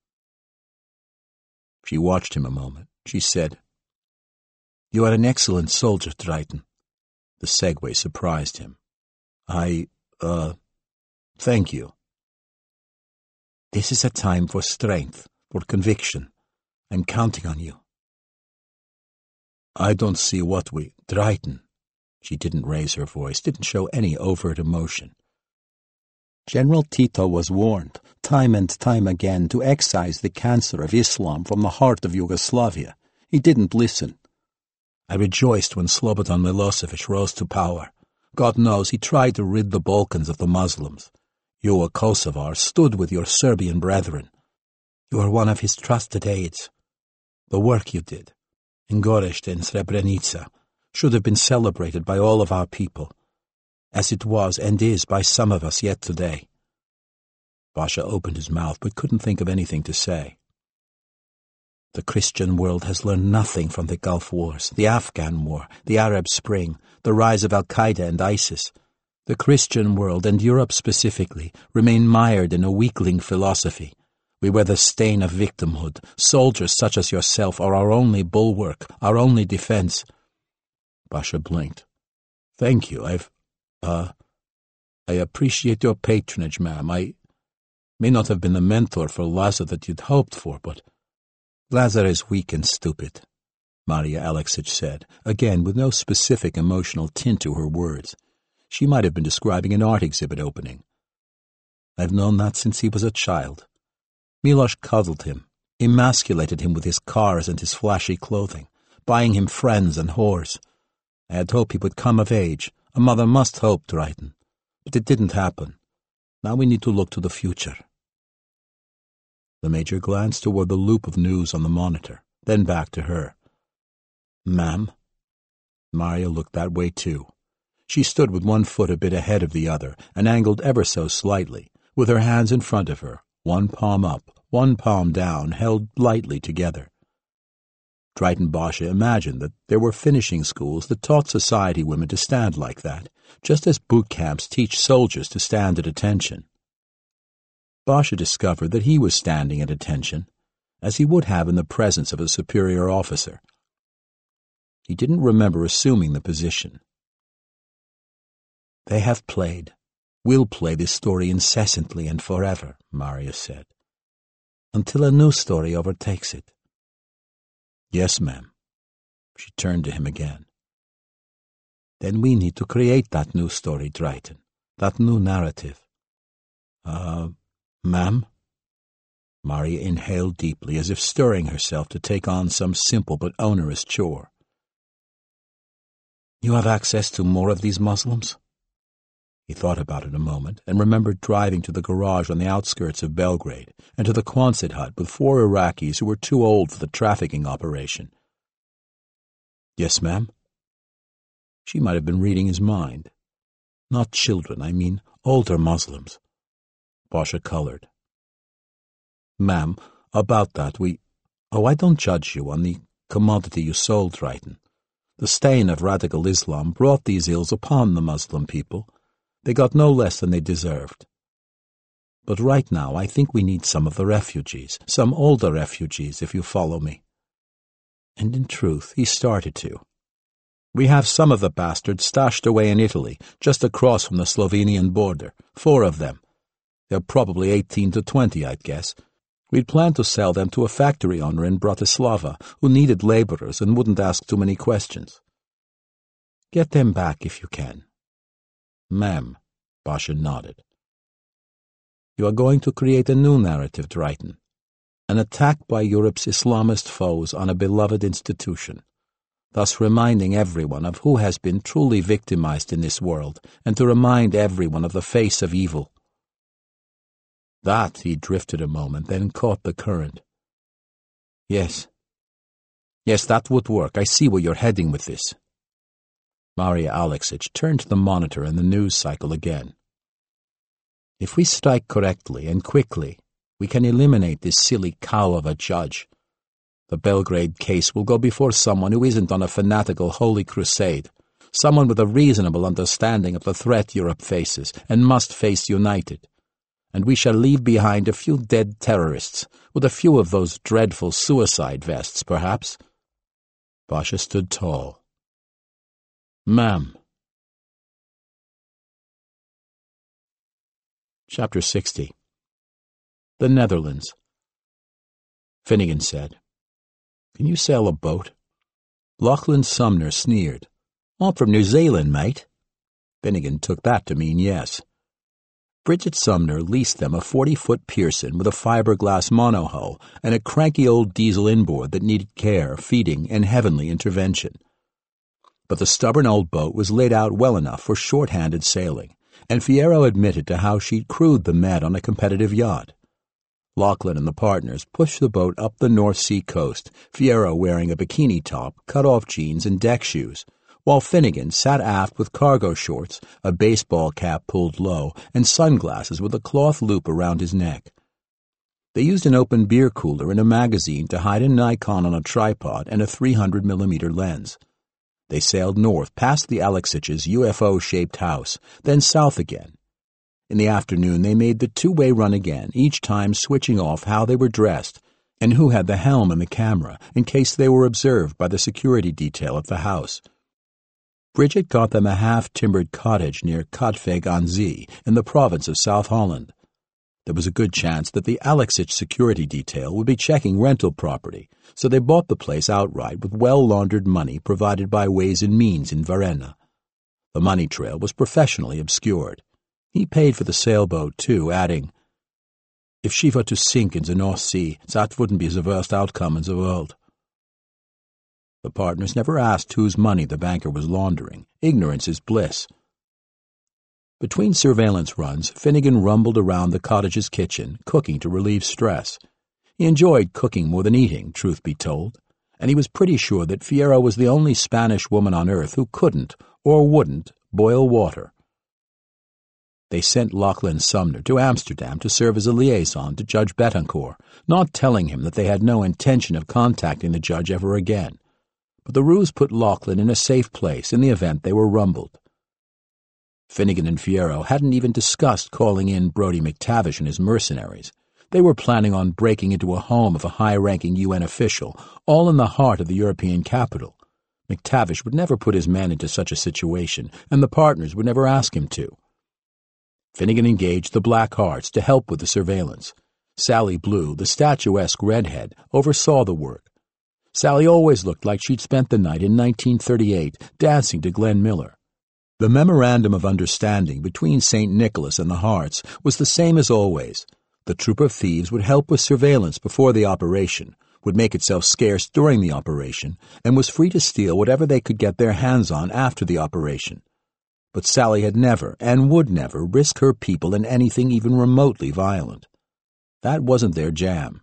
She watched him a moment. She said, "You are an excellent soldier, Triton." The segue surprised him. I, uh, thank you." "This is a time for strength, for conviction. I'm counting on you." "I don't see what we... Triton." She didn't raise her voice, didn't show any overt emotion. "General Tito was warned, time and time again, to excise the cancer of Islam from the heart of Yugoslavia. He didn't listen. I rejoiced when Slobodan Milosevic rose to power. God knows he tried to rid the Balkans of the Muslims. You, a Kosovar, stood with your Serbian brethren. You are one of his trusted aides. The work you did, in Goreshte and Srebrenica, should have been celebrated by all of our people, as it was and is by some of us yet today." Basha opened his mouth but couldn't think of anything to say. "The Christian world has learned nothing from the Gulf Wars, the Afghan War, the Arab Spring, the rise of Al-Qaeda and ISIS. The Christian world, and Europe specifically, remain mired in a weakling philosophy. We wear the stain of victimhood. Soldiers such as yourself are our only bulwark, our only defense." Basha blinked. "Thank you. I've, uh, I appreciate your patronage, ma'am. I may not have been the mentor for Lazar that you'd hoped for, but—" "Lazar is weak and stupid," Marya Aleksić said, again with no specific emotional tint to her words. She might have been describing an art exhibit opening. "I've known that since he was a child. Miloš coddled him, emasculated him with his cars and his flashy clothing, buying him friends and whores. I had hoped he would come of age. A mother must hope, Triton. But it didn't happen. Now we need to look to the future." The Major glanced toward the loop of news on the monitor, then back to her. "Ma'am?" Marya looked that way too. She stood with one foot a bit ahead of the other, and angled ever so slightly, with her hands in front of her, one palm up, one palm down, held lightly together. Triton Basha imagined that there were finishing schools that taught society women to stand like that, just as boot camps teach soldiers to stand at attention. Basha discovered that he was standing at attention, as he would have in the presence of a superior officer. He didn't remember assuming the position. "They have played, will play this story incessantly and forever," Marya said, "until a new story overtakes it." "Yes, ma'am." She turned to him again. Then we need to create that new story, Dryden, that new narrative. Uh, ma'am? Maria inhaled deeply, as if stirring herself to take on some simple but onerous chore. You have access to more of these Muslims? He thought about it a moment, and remembered driving to the garage on the outskirts of Belgrade, and to the Quonset hut with four Iraqis who were too old for the trafficking operation. Yes, ma'am? She might have been reading his mind. Not children, I mean older Muslims. Basha colored. Ma'am, about that we... Oh, I don't judge you on the commodity you sold, Dryden. The stain of radical Islam brought these ills upon the Muslim people. They got no less than they deserved. But right now I think we need some of the refugees, some older refugees, if you follow me. And in truth, he started to. We have some of the bastards stashed away in Italy, just across from the Slovenian border, four of them. They're probably eighteen to twenty, I'd guess. We'd planned to sell them to a factory owner in Bratislava who needed laborers and wouldn't ask too many questions. Get them back if you can. Ma'am, Basha nodded. You are going to create a new narrative, Dryden. An attack by Europe's Islamist foes on a beloved institution, thus reminding everyone of who has been truly victimized in this world, and to remind everyone of the face of evil. That, he drifted a moment, then caught the current. Yes. Yes, that would work. I see where you're heading with this. Maria Alexić turned to the monitor and the news cycle again. If we strike correctly and quickly, we can eliminate this silly cow of a judge. The Belgrade case will go before someone who isn't on a fanatical holy crusade, someone with a reasonable understanding of the threat Europe faces and must face united. And we shall leave behind a few dead terrorists, with a few of those dreadful suicide vests, perhaps. Basha stood tall. Ma'am. Chapter sixty. The Netherlands. Finnegan said, Can you sail a boat? Lachlan Sumner sneered. I'm from New Zealand, mate. Finnegan took that to mean yes. Bridget Sumner leased them a forty-foot Pearson with a fiberglass monohull and a cranky old diesel inboard that needed care, feeding, and heavenly intervention. But the stubborn old boat was laid out well enough for short-handed sailing, and Fierro admitted to how she'd crewed the Med on a competitive yacht. Lachlan and the partners pushed the boat up the North Sea coast, Fierro wearing a bikini top, cut-off jeans, and deck shoes, while Finnegan sat aft with cargo shorts, a baseball cap pulled low, and sunglasses with a cloth loop around his neck. They used an open beer cooler and a magazine to hide a Nikon on a tripod and a three hundred millimeter lens. They sailed north past the Alexić's U F O-shaped house, then south again. In the afternoon they made the two-way run again, each time switching off how they were dressed and who had the helm and the camera, in case they were observed by the security detail at the house. Bridget got them a half-timbered cottage near Katwijk aan Zee in the province of South Holland. There was a good chance that the Alexić security detail would be checking rental property, so they bought the place outright with well-laundered money provided by Ways and Means in Varenna. The money trail was professionally obscured. He paid for the sailboat, too, adding, If she were to sink in the North Sea, that wouldn't be the worst outcome in the world. The partners never asked whose money the banker was laundering. Ignorance is bliss. Between surveillance runs, Finnegan rumbled around the cottage's kitchen, cooking to relieve stress. He enjoyed cooking more than eating, truth be told, and he was pretty sure that Fierro was the only Spanish woman on earth who couldn't, or wouldn't, boil water. They sent Lachlan Sumner to Amsterdam to serve as a liaison to Judge Betancourt, not telling him that they had no intention of contacting the judge ever again. But the ruse put Lachlan in a safe place in the event they were rumbled. Finnegan and Fierro hadn't even discussed calling in Brodie McTavish and his mercenaries. They were planning on breaking into a home of a high-ranking U N official, all in the heart of the European capital. McTavish would never put his men into such a situation, and the partners would never ask him to. Finnegan engaged the Black Hearts to help with the surveillance. Sally Blue, the statuesque redhead, oversaw the work. Sally always looked like she'd spent the night in nineteen thirty-eight dancing to Glenn Miller. The memorandum of understanding between Saint Nicholas and the Harts was the same as always. The troop of thieves would help with surveillance before the operation, would make itself scarce during the operation, and was free to steal whatever they could get their hands on after the operation. But Sally had never, and would never, risk her people in anything even remotely violent. That wasn't their jam.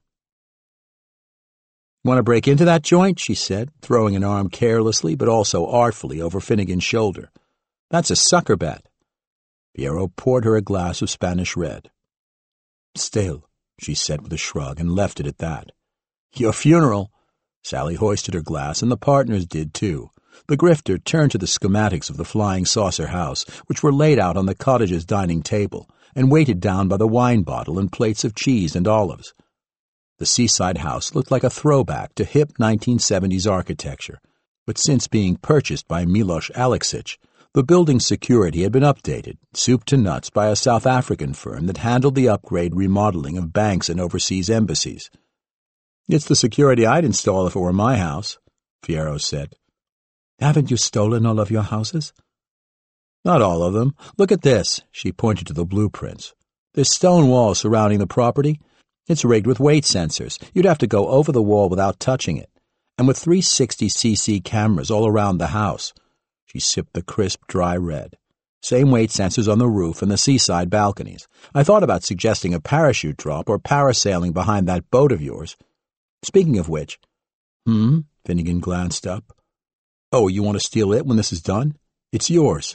"Want to break into that joint?" she said, throwing an arm carelessly but also artfully over Finnegan's shoulder. "That's a sucker bet." Fierro poured her a glass of Spanish red. "Still," she said with a shrug, and left it at that. "Your funeral." Sally hoisted her glass, and the partners did too. The grifter turned to the schematics of the flying saucer house, which were laid out on the cottage's dining table, and weighted down by the wine bottle and plates of cheese and olives. The seaside house looked like a throwback to hip nineteen seventies architecture, but since being purchased by Milos Aleksic, the building's security had been updated, soup to nuts, by a South African firm that handled the upgrade remodeling of banks and overseas embassies. "It's the security I'd install if it were my house," Fierro said. "Haven't you stolen all of your houses?" "Not all of them. Look at this." She pointed to the blueprints. "There's stone walls surrounding the property. It's rigged with weight sensors. You'd have to go over the wall without touching it. And with three sixty C C cameras all around the house." She sipped the crisp, dry red. "Same weight sensors on the roof and the seaside balconies. I thought about suggesting a parachute drop or parasailing behind that boat of yours. Speaking of which—" "Hmm?" Finnegan glanced up. "Oh, you want to steal it when this is done? It's yours."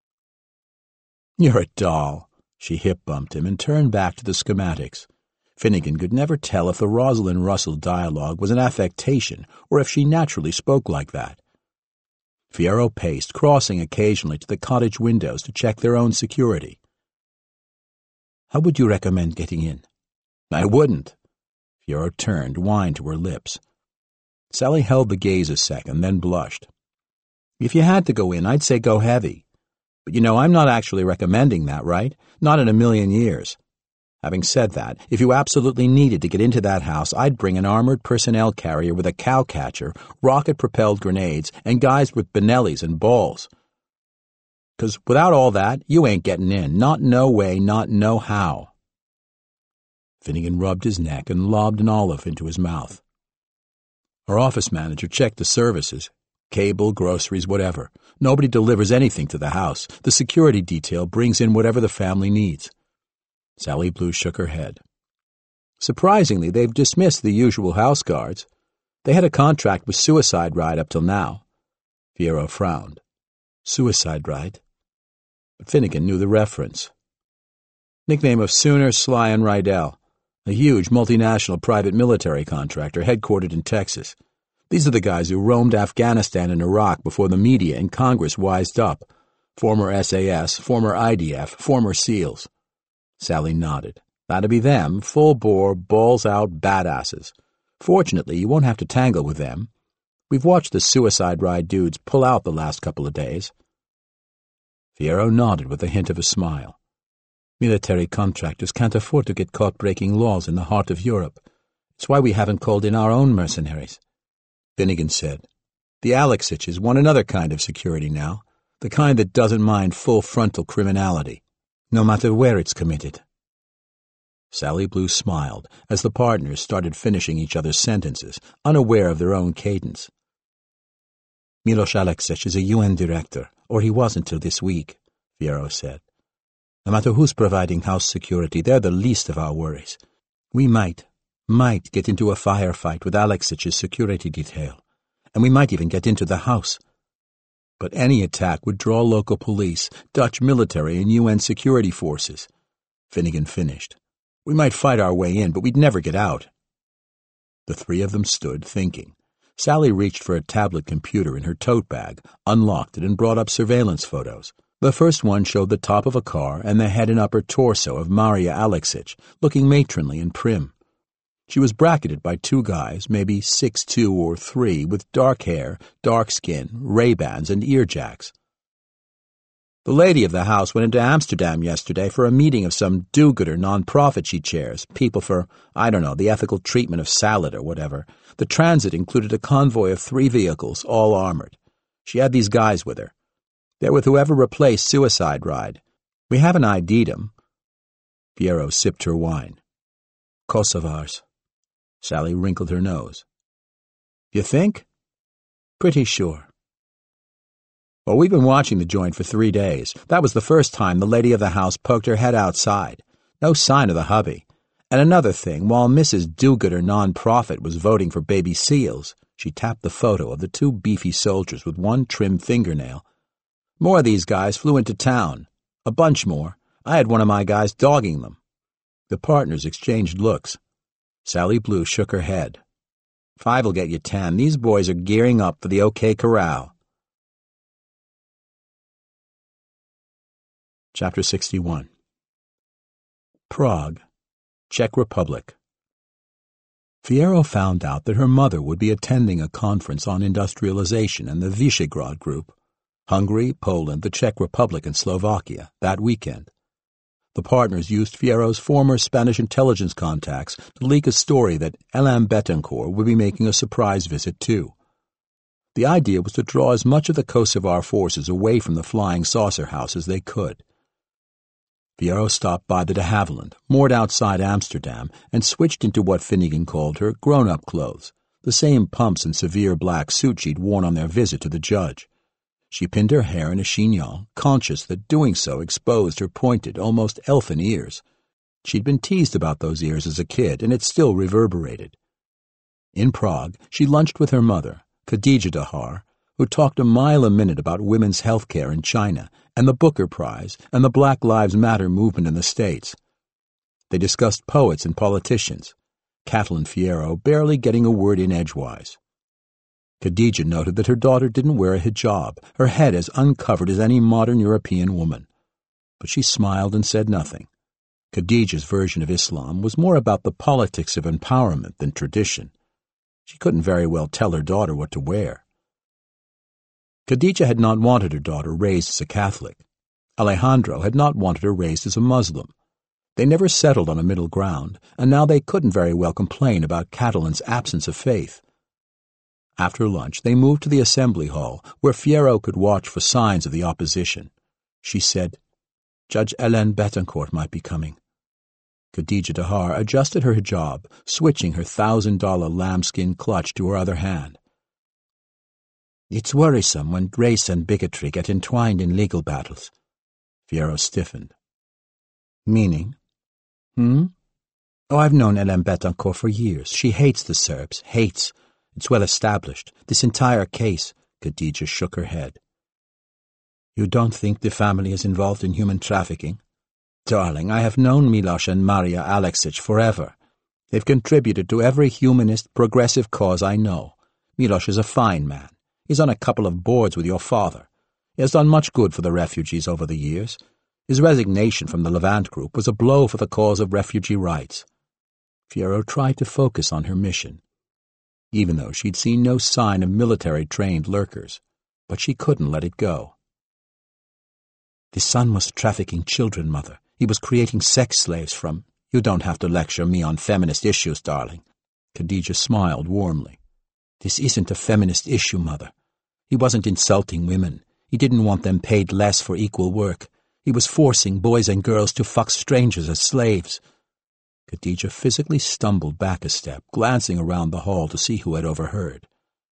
"You're a doll." She hip-bumped him and turned back to the schematics. Finnegan could never tell if the Rosalind Russell dialogue was an affectation or if she naturally spoke like that. Fierro paced, crossing occasionally to the cottage windows to check their own security. "How would you recommend getting in?" "I wouldn't." Fierro turned, wine to her lips. Sally held the gaze a second, then blushed. "If you had to go in, I'd say go heavy. But you know, I'm not actually recommending that, right? Not in a million years. Having said that, if you absolutely needed to get into that house, I'd bring an armored personnel carrier with a cow catcher, rocket-propelled grenades, and guys with Benellis and balls. 'Cause without all that, you ain't getting in. Not no way, not no how." Finnegan rubbed his neck and lobbed an olive into his mouth. "Our office manager checked the services. Cable, groceries, whatever. Nobody delivers anything to the house. The security detail brings in whatever the family needs." Sally Blue shook her head. "Surprisingly, they've dismissed the usual house guards. They had a contract with Suicide Ride up till now." Fierro frowned. "Suicide Ride?" But Finnegan knew the reference. "Nickname of Sooner, Sly, and Rydell. A huge multinational private military contractor headquartered in Texas. These are the guys who roamed Afghanistan and Iraq before the media and Congress wised up. Former S A S, former I D F, former SEALs." Sally nodded. "That'd be them, full-bore, balls-out badasses. Fortunately, you won't have to tangle with them. We've watched the Suicide Ride dudes pull out the last couple of days." Fierro nodded with a hint of a smile. "Military contractors can't afford to get caught breaking laws in the heart of Europe. It's why we haven't called in our own mercenaries." Finnegan said, "The Aleksiches want another kind of security now, the kind that doesn't mind full-frontal criminality, no matter where it's committed." Sally Blue smiled as the partners started finishing each other's sentences, unaware of their own cadence. "Milos Aleksic is a U N director, or he was until this week," Fierro said. "No matter who's providing house security, they're the least of our worries. We might, might get into a firefight with Aleksic's security detail, and we might even get into the house. But any attack would draw local police, Dutch military, and U N security forces." Finnegan finished. "We might fight our way in, but we'd never get out." The three of them stood, thinking. Sally reached for a tablet computer in her tote bag, unlocked it, and brought up surveillance photos. The first one showed the top of a car and the head and upper torso of Maria Aleksic, looking matronly and prim. She was bracketed by two guys, maybe six two or three, with dark hair, dark skin, Ray-Bans, and earjacks. "The lady of the house went into Amsterdam yesterday for a meeting of some do-gooder non-profit she chairs, people for, I don't know, the ethical treatment of salad or whatever. The transit included a convoy of three vehicles, all armored. She had these guys with her. They're with whoever replaced Suicide Ride. We haven't I D'd 'em." Fierro sipped her wine. "Kosovars." Sally wrinkled her nose. "You think?" "Pretty sure." "Well, we've been watching the joint for three days. That was the first time the lady of the house poked her head outside. No sign of the hubby. And another thing, while Missus Do-Gooder Non-Profit was voting for baby seals, she tapped the photo of the two beefy soldiers with one trim fingernail. More of these guys flew into town. A bunch more. I had one of my guys dogging them." The partners exchanged looks. Sally Blue shook her head. "Five will get you ten. These boys are gearing up for the OK Corral." Chapter sixty-one. Prague, Czech Republic. Fierro found out that her mother would be attending a conference on industrialization and the Visegrad Group, Hungary, Poland, the Czech Republic, and Slovakia, that weekend. The partners used Fierro's former Spanish intelligence contacts to leak a story that Alain Betancourt would be making a surprise visit too. The idea was to draw as much of the Kosovar forces away from the flying saucer house as they could. Fierro stopped by the de Havilland, moored outside Amsterdam, and switched into what Finnegan called her grown-up clothes, the same pumps and severe black suit she'd worn on their visit to the judge. She pinned her hair in a chignon, conscious that doing so exposed her pointed, almost elfin ears. She'd been teased about those ears as a kid, and it still reverberated. In Prague, she lunched with her mother, Khadija Dahar, who talked a mile a minute about women's health care in China and the Booker Prize and the Black Lives Matter movement in the States. They discussed poets and politicians, Catalin Fierro barely getting a word in edgewise. Khadija noted that her daughter didn't wear a hijab, her head as uncovered as any modern European woman. But she smiled and said nothing. Khadija's version of Islam was more about the politics of empowerment than tradition. She couldn't very well tell her daughter what to wear. Khadija had not wanted her daughter raised as a Catholic. Alejandro had not wanted her raised as a Muslim. They never settled on a middle ground, and now they couldn't very well complain about Catalin's absence of faith. After lunch, they moved to the assembly hall, where Fierro could watch for signs of the opposition. She said, "Judge Alain Betancourt might be coming." Khadija Dahar adjusted her hijab, switching her thousand-dollar lambskin clutch to her other hand. "It's worrisome when race and bigotry get entwined in legal battles." Fierro stiffened. "Meaning?" Hmm? "Oh, I've known Alain Betancourt for years. She hates the Serbs, hates. It's well established. This entire case," Khadija shook her head. "You don't think the family is involved in human trafficking?" "Darling, I have known Milos and Maria Alexic forever. They've contributed to every humanist, progressive cause I know. Milos is a fine man. He's on a couple of boards with your father. He has done much good for the refugees over the years. His resignation from the Levant Group was a blow for the cause of refugee rights." Fierro tried to focus on her mission, even though she'd seen no sign of military-trained lurkers, but she couldn't let it go. "The son was trafficking children, Mother. He was creating sex slaves from—" "You don't have to lecture me on feminist issues, darling." Khadija smiled warmly. "This isn't a feminist issue, Mother. He wasn't insulting women. He didn't want them paid less for equal work. He was forcing boys and girls to fuck strangers as slaves." Khadija physically stumbled back a step, glancing around the hall to see who had overheard.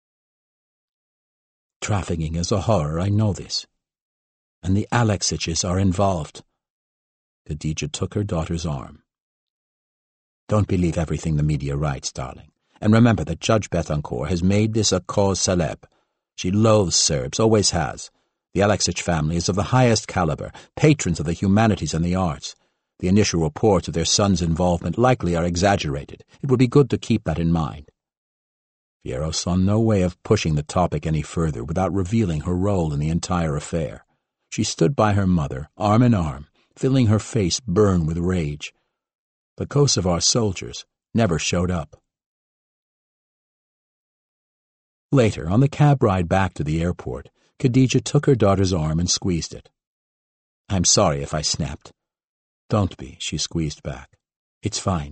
"Trafficking is a horror, I know this. And the Alexiches are involved." Khadija took her daughter's arm. "Don't believe everything the media writes, darling. And remember that Judge Betancourt has made this a cause célèbre. She loathes Serbs, always has. The Alexic family is of the highest caliber, patrons of the humanities and the arts. The initial reports of their son's involvement likely are exaggerated. It would be good to keep that in mind." Fierro saw no way of pushing the topic any further without revealing her role in the entire affair. She stood by her mother, arm in arm, feeling her face burn with rage. The Kosovar soldiers never showed up. Later, on the cab ride back to the airport, Khadija took her daughter's arm and squeezed it. "I'm sorry if I snapped." "Don't be," she squeezed back. "It's fine."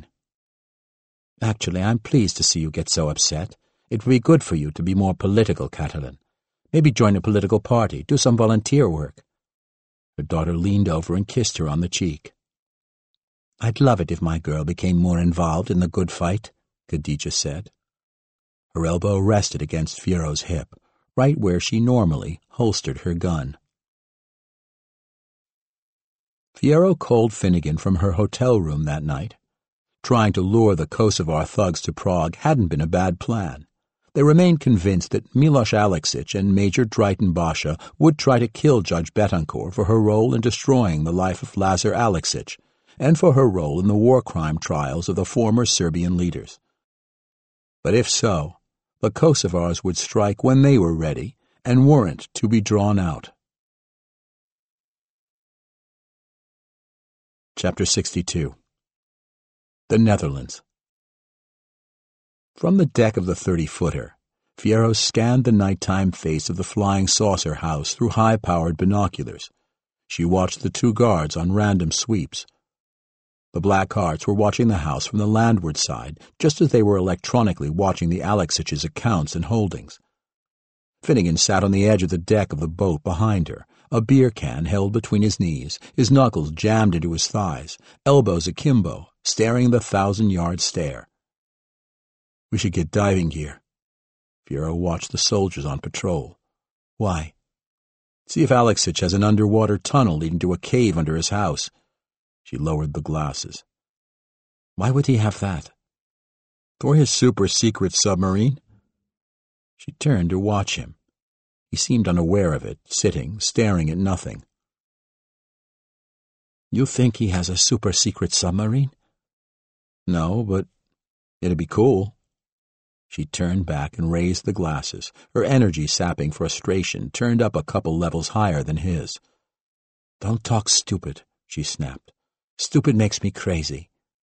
"Actually, I'm pleased to see you get so upset. It would be good for you to be more political, Catalin. Maybe join a political party, do some volunteer work. Her daughter leaned over and kissed her on the cheek. I'd love it if my girl became more involved in the good fight, Khadija said. Her elbow rested against Fiero's hip, right where she normally holstered her gun. Fiero called Finnegan from her hotel room that night. Trying to lure the Kosovar thugs to Prague hadn't been a bad plan. They remained convinced that Miloš Aleksić and Major Drayton Basha would try to kill Judge Betancourt for her role in destroying the life of Lazar Aleksić and for her role in the war crime trials of the former Serbian leaders. But if so, the Kosovars would strike when they were ready and weren't to be drawn out. Chapter sixty-two. The Netherlands. From the deck of the thirty-footer, Fiero scanned the nighttime face of the flying saucer house through high-powered binoculars. She watched the two guards on random sweeps. The Black Hearts were watching the house from the landward side, just as they were electronically watching the Aleksić's accounts and holdings. Finnegan sat on the edge of the deck of the boat behind her, a beer can held between his knees, his knuckles jammed into his thighs, elbows akimbo, staring the thousand-yard stare. We should get diving gear. Fiero watched the soldiers on patrol. Why? See if Aleksić has an underwater tunnel leading to a cave under his house. She lowered the glasses. Why would he have that? For his super-secret submarine? She turned to watch him. He seemed unaware of it, sitting, staring at nothing. You think he has a super-secret submarine? No, but it'd be cool. She turned back and raised the glasses, her energy-sapping frustration turned up a couple levels higher than his. Don't talk stupid, she snapped. Stupid makes me crazy.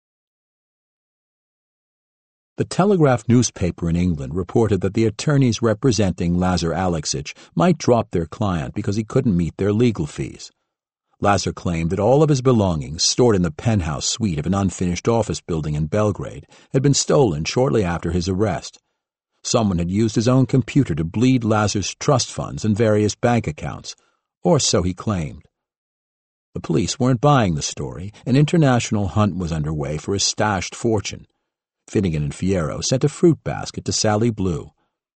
The Telegraph newspaper in England reported that the attorneys representing Lazar Aleksić might drop their client because he couldn't meet their legal fees. Lazar claimed that all of his belongings, stored in the penthouse suite of an unfinished office building in Belgrade, had been stolen shortly after his arrest. Someone had used his own computer to bleed Lazar's trust funds and various bank accounts, or so he claimed. The police weren't buying the story. An international hunt was underway for his stashed fortune. Finnegan and Fiero sent a fruit basket to Sally Blue.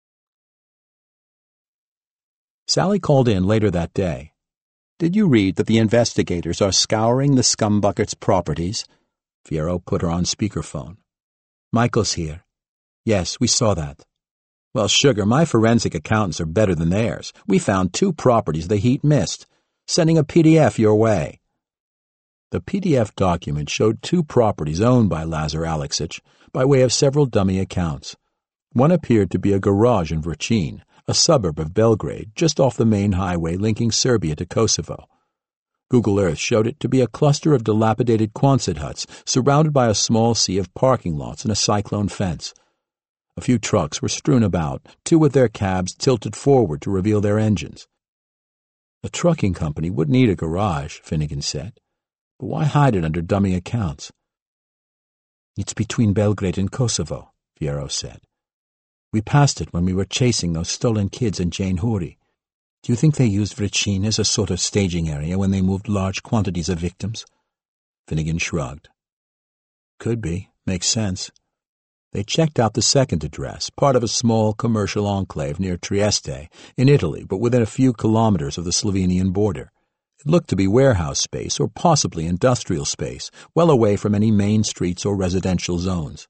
Sally called in later that day. Did you read that the investigators are scouring the scumbucket's properties? Fiero put her on speakerphone. Michael's here. Yes, we saw that. Well, sugar, my forensic accountants are better than theirs. We found two properties the heat missed. Sending a P D F your way. The P D F document showed two properties owned by Lazar Aleksić by way of several dummy accounts. One appeared to be a garage in Vrčin, a suburb of Belgrade, just off the main highway linking Serbia to Kosovo. Google Earth showed it to be a cluster of dilapidated Quonset huts surrounded by a small sea of parking lots and a cyclone fence. A few trucks were strewn about, two with their cabs tilted forward to reveal their engines. A trucking company would need a garage, Finnegan said. But why hide it under dummy accounts? It's between Belgrade and Kosovo, Fiero said. We passed it when we were chasing those stolen kids in Jane Huri. Do you think they used Vrčin as a sort of staging area when they moved large quantities of victims? Finnegan shrugged. Could be. Makes sense. They checked out the second address, part of a small commercial enclave near Trieste, in Italy, but within a few kilometers of the Slovenian border. It looked to be warehouse space or possibly industrial space, well away from any main streets or residential zones.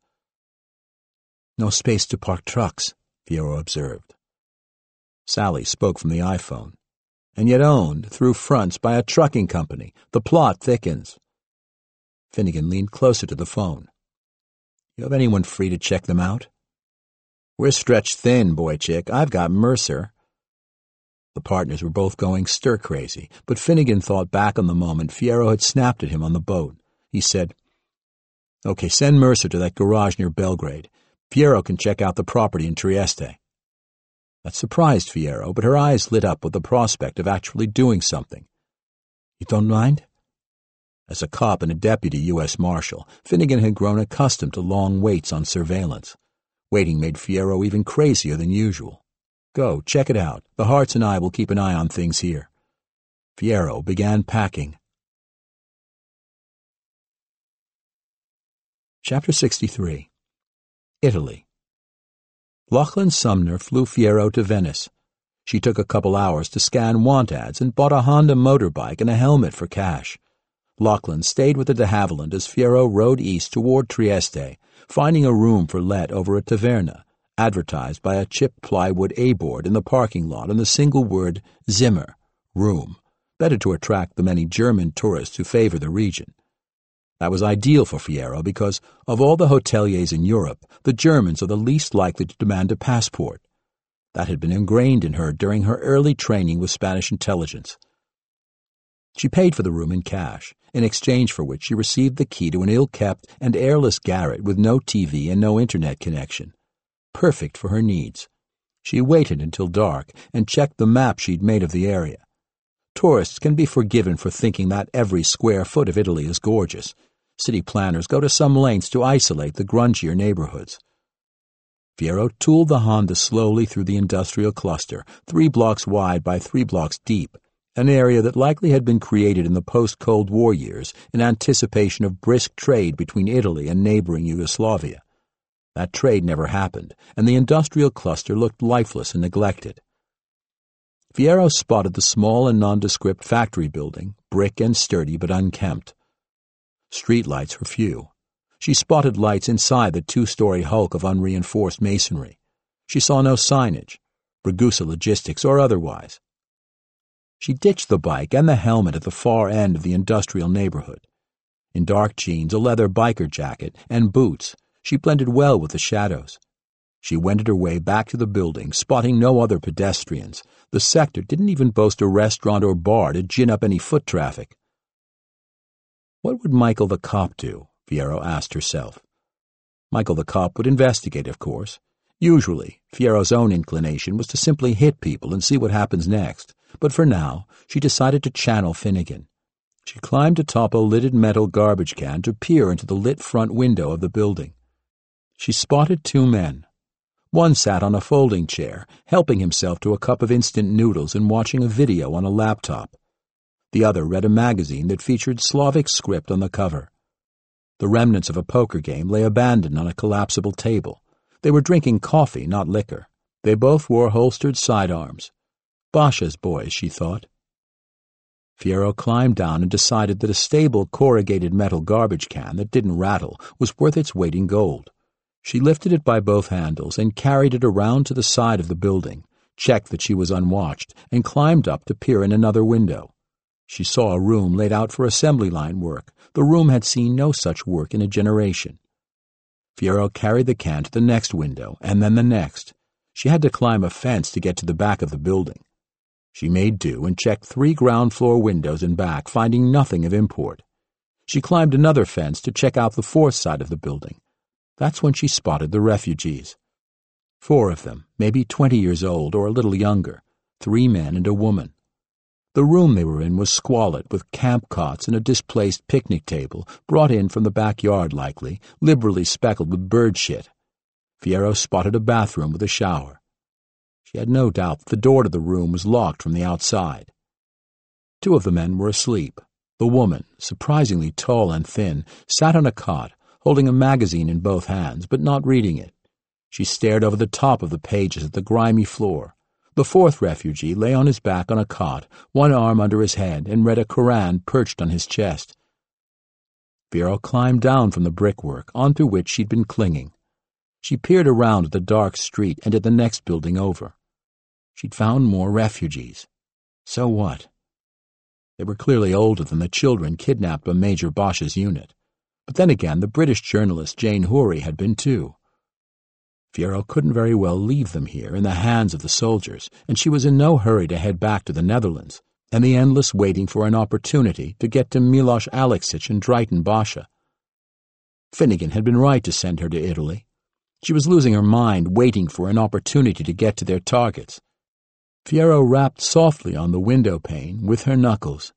No space to park trucks, Fiero observed. Sally spoke from the iPhone. And yet owned, through fronts, by a trucking company. The plot thickens. Finnegan leaned closer to the phone. You have anyone free to check them out? We're stretched thin, boy chick. I've got Mercer. The partners were both going stir-crazy, but Finnegan thought back on the moment Fiero had snapped at him on the boat. He said, Okay, send Mercer to that garage near Belgrade. Fiero can check out the property in Trieste. That surprised Fiero, but her eyes lit up with the prospect of actually doing something. You don't mind? As a cop and a deputy U S Marshal, Finnegan had grown accustomed to long waits on surveillance. Waiting made Fiero even crazier than usual. Go, check it out. The Harts and I will keep an eye on things here." Fierro began packing. Chapter sixty-three. Italy. Lachlan Sumner flew Fierro to Venice. She took a couple hours to scan want ads and bought a Honda motorbike and a helmet for cash. Lachlan stayed with the de Havilland as Fierro rode east toward Trieste, finding a room for let over a taverna, advertised by a chipped plywood A-board in the parking lot and the single word Zimmer, room, better to attract the many German tourists who favor the region. That was ideal for Fierro because, of all the hoteliers in Europe, the Germans are the least likely to demand a passport. That had been ingrained in her during her early training with Spanish intelligence. She paid for the room in cash, in exchange for which she received the key to an ill-kept and airless garret with no T V and no internet connection. Perfect for her needs. She waited until dark and checked the map she'd made of the area. Tourists can be forgiven for thinking that every square foot of Italy is gorgeous. City planners go to some lengths to isolate the grungier neighborhoods. Fierro tooled the Honda slowly through the industrial cluster, three blocks wide by three blocks deep, an area that likely had been created in the post-Cold War years in anticipation of brisk trade between Italy and neighboring Yugoslavia. That trade never happened, and the industrial cluster looked lifeless and neglected. Fierro spotted the small and nondescript factory building, brick and sturdy but unkempt. Streetlights were few. She spotted lights inside the two-story hulk of unreinforced masonry. She saw no signage, Ragusa Logistics or otherwise. She ditched the bike and the helmet at the far end of the industrial neighborhood. In dark jeans, a leather biker jacket, and boots, she blended well with the shadows. She wended her way back to the building, spotting no other pedestrians. The sector didn't even boast a restaurant or bar to gin up any foot traffic. What would Michael the cop do? Fierro asked herself. Michael the cop would investigate, of course. Usually, Fierro's own inclination was to simply hit people and see what happens next, but for now, she decided to channel Finnegan. She climbed atop a lidded metal garbage can to peer into the lit front window of the building. She spotted two men. One sat on a folding chair, helping himself to a cup of instant noodles and watching a video on a laptop. The other read a magazine that featured Slavic script on the cover. The remnants of a poker game lay abandoned on a collapsible table. They were drinking coffee, not liquor. They both wore holstered sidearms. Basha's boys, she thought. Fierro climbed down and decided that a stable corrugated metal garbage can that didn't rattle was worth its weight in gold. She lifted it by both handles and carried it around to the side of the building, checked that she was unwatched, and climbed up to peer in another window. She saw a room laid out for assembly line work. The room had seen no such work in a generation. Fierro carried the can to the next window, and then the next. She had to climb a fence to get to the back of the building. She made do and checked three ground-floor windows and back, finding nothing of import. She climbed another fence to check out the fourth side of the building. That's when she spotted the refugees. Four of them, maybe twenty years old or a little younger, three men and a woman. The room they were in was squalid, with camp cots and a displaced picnic table, brought in from the backyard likely, liberally speckled with bird shit. Fierro spotted a bathroom with a shower. She had no doubt that the door to the room was locked from the outside. Two of the men were asleep. The woman, surprisingly tall and thin, sat on a cot, holding a magazine in both hands, but not reading it. She stared over the top of the pages at the grimy floor. The fourth refugee lay on his back on a cot, one arm under his head, and read a Koran perched on his chest. Fierro climbed down from the brickwork, onto which she'd been clinging. She peered around at the dark street and at the next building over. She'd found more refugees. So what? They were clearly older than the children kidnapped by Major Basha's unit. But then again, the British journalist Jane Houri had been too. Fierro couldn't very well leave them here in the hands of the soldiers, and she was in no hurry to head back to the Netherlands, and the endless waiting for an opportunity to get to Milos Alexic and Drayton Basha. Finnegan had been right to send her to Italy. She was losing her mind waiting for an opportunity to get to their targets. Fierro rapped softly on the window pane with her knuckles.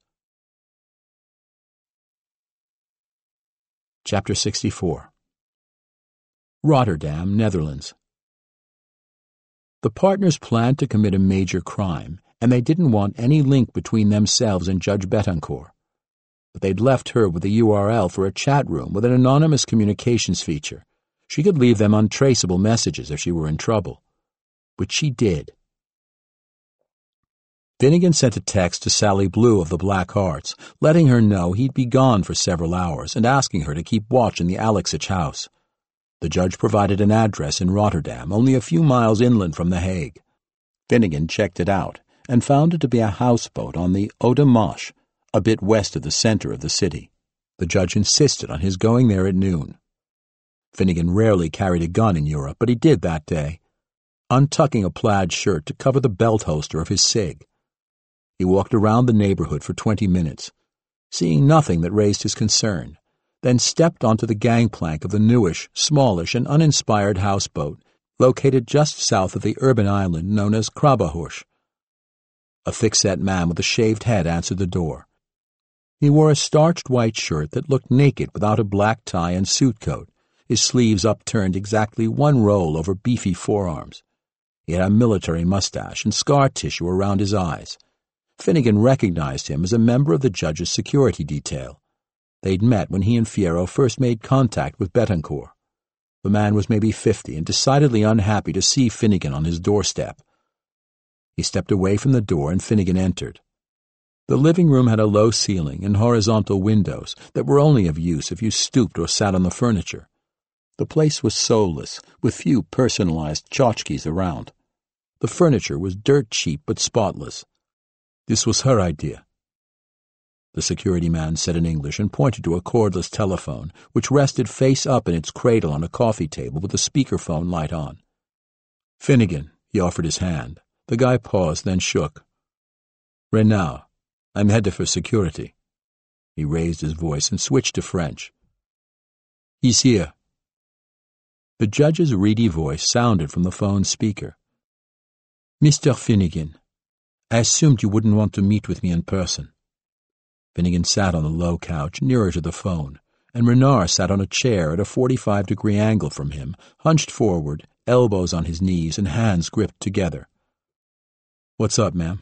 Chapter sixty-four. Rotterdam, Netherlands. The partners planned to commit a major crime, and they didn't want any link between themselves and Judge Betancourt. But they'd left her with a U R L for a chat room with an anonymous communications feature. She could leave them untraceable messages if she were in trouble. But she did. Finnegan sent a text to Sally Blue of the Black Hearts, letting her know he'd be gone for several hours and asking her to keep watch in the Alexich house. The judge provided an address in Rotterdam, only a few miles inland from The Hague. Finnegan checked it out and found it to be a houseboat on the Oude Marsch, a bit west of the center of the city. The judge insisted on his going there at noon. Finnegan rarely carried a gun in Europe, but he did that day, untucking a plaid shirt to cover the belt holster of his cig. He walked around the neighborhood for twenty minutes, seeing nothing that raised his concern, then stepped onto the gangplank of the newish, smallish, and uninspired houseboat located just south of the urban island known as Krabbehusch. A thick-set man with a shaved head answered the door. He wore a starched white shirt that looked naked without a black tie and suit coat, his sleeves upturned exactly one roll over beefy forearms. He had a military mustache and scar tissue around his eyes. Finnegan recognized him as a member of the judge's security detail. They'd met when he and Fierro first made contact with Betancourt. The man was maybe fifty and decidedly unhappy to see Finnegan on his doorstep. He stepped away from the door and Finnegan entered. The living room had a low ceiling and horizontal windows that were only of use if you stooped or sat on the furniture. The place was soulless, with few personalized tchotchkes around. The furniture was dirt cheap but spotless. This was her idea. The security man said in English and pointed to a cordless telephone, which rested face up in its cradle on a coffee table with the speakerphone light on. Finnegan, he offered his hand. The guy paused, then shook. Renard, I'm headed for security. He raised his voice and switched to French. He's here. The judge's reedy voice sounded from the phone speaker. Mister Finnegan, I assumed you wouldn't want to meet with me in person. Finnegan sat on the low couch nearer to the phone, and Renard sat on a chair at a forty-five degree angle from him, hunched forward, elbows on his knees and hands gripped together. What's up, ma'am?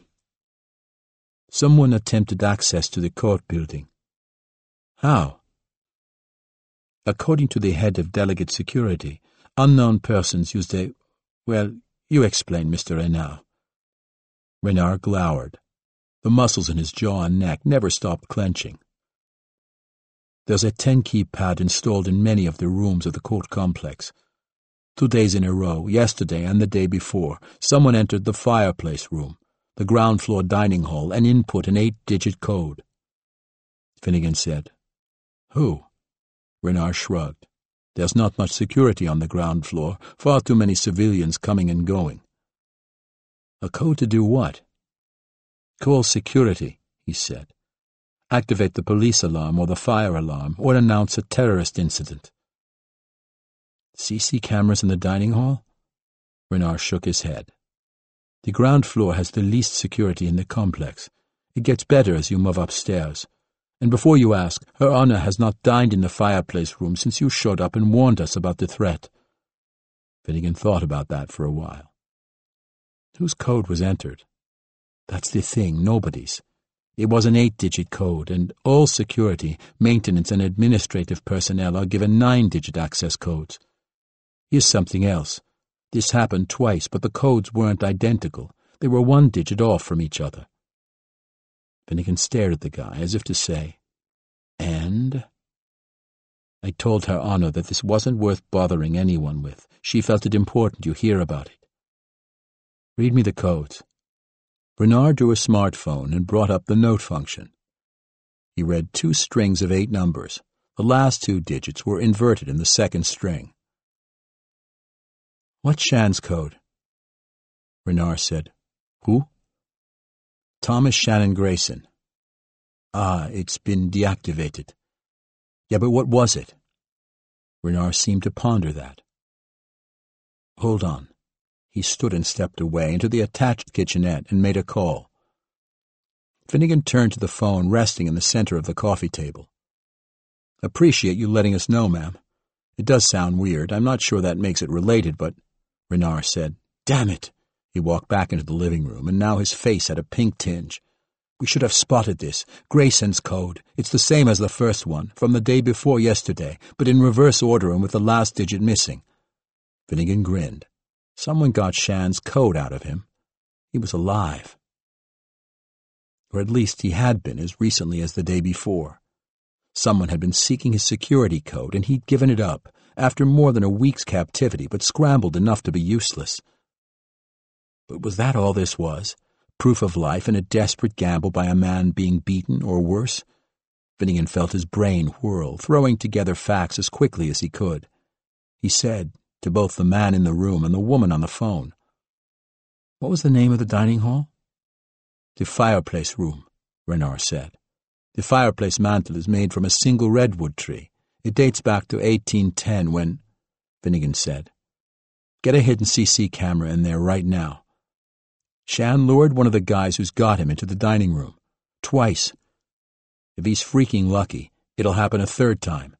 Someone attempted access to the court building. How? According to the head of delegate security, unknown persons used a... Well, you explain, Mister Renard. Renard glowered. The muscles in his jaw and neck never stopped clenching. There's a ten-key pad installed in many of the rooms of the court complex. Two days in a row, yesterday and the day before, someone entered the fireplace room, the ground-floor dining hall, and input an eight-digit code. Finnegan said, Who? Renard shrugged. There's not much security on the ground floor, far too many civilians coming and going. A code to do what? Call security, he said. Activate the police alarm or the fire alarm, or announce a terrorist incident. C C cameras in the dining hall? Renard shook his head. The ground floor has the least security in the complex. It gets better as you move upstairs. And before you ask, Her Honor has not dined in the fireplace room since you showed up and warned us about the threat. Finnegan thought about that for a while. Whose code was entered? That's the thing, nobody's. It was an eight-digit code, and all security, maintenance, and administrative personnel are given nine-digit access codes. Here's something else. This happened twice, but the codes weren't identical. They were one digit off from each other. Finnegan stared at the guy, as if to say, And? I told Her Honor that this wasn't worth bothering anyone with. She felt it important you hear about it. Read me the codes. Renard drew a smartphone and brought up the note function. He read two strings of eight numbers. The last two digits were inverted in the second string. What's Shan's code? Renard said, Who? Thomas Shannon Grayson. Ah, it's been deactivated. Yeah, but what was it? Renard seemed to ponder that. Hold on. He stood and stepped away into the attached kitchenette and made a call. Finnegan turned to the phone resting in the center of the coffee table. Appreciate you letting us know, ma'am. It does sound weird. I'm not sure that makes it related, but... Renard said, Damn it! He walked back into the living room, and now his face had a pink tinge. "We should have spotted this. Grayson's code. It's the same as the first one, from the day before yesterday, but in reverse order and with the last digit missing." Finnegan grinned. Someone got Shan's code out of him. He was alive. Or at least he had been as recently as the day before. Someone had been seeking his security code, and he'd given it up, after more than a week's captivity, but scrambled enough to be useless. But was that all this was? Proof of life in a desperate gamble by a man being beaten, or worse? Finnegan felt his brain whirl, throwing together facts as quickly as he could. He said, to both the man in the room and the woman on the phone, "What was the name of the dining hall?" "The fireplace room," Renard said. "The fireplace mantel is made from a single redwood tree. It dates back to eighteen ten when—" Finnegan said, "Get a hidden C C camera in there right now." Shan lured one of the guys who's got him into the dining room. Twice. If he's freaking lucky, it'll happen a third time.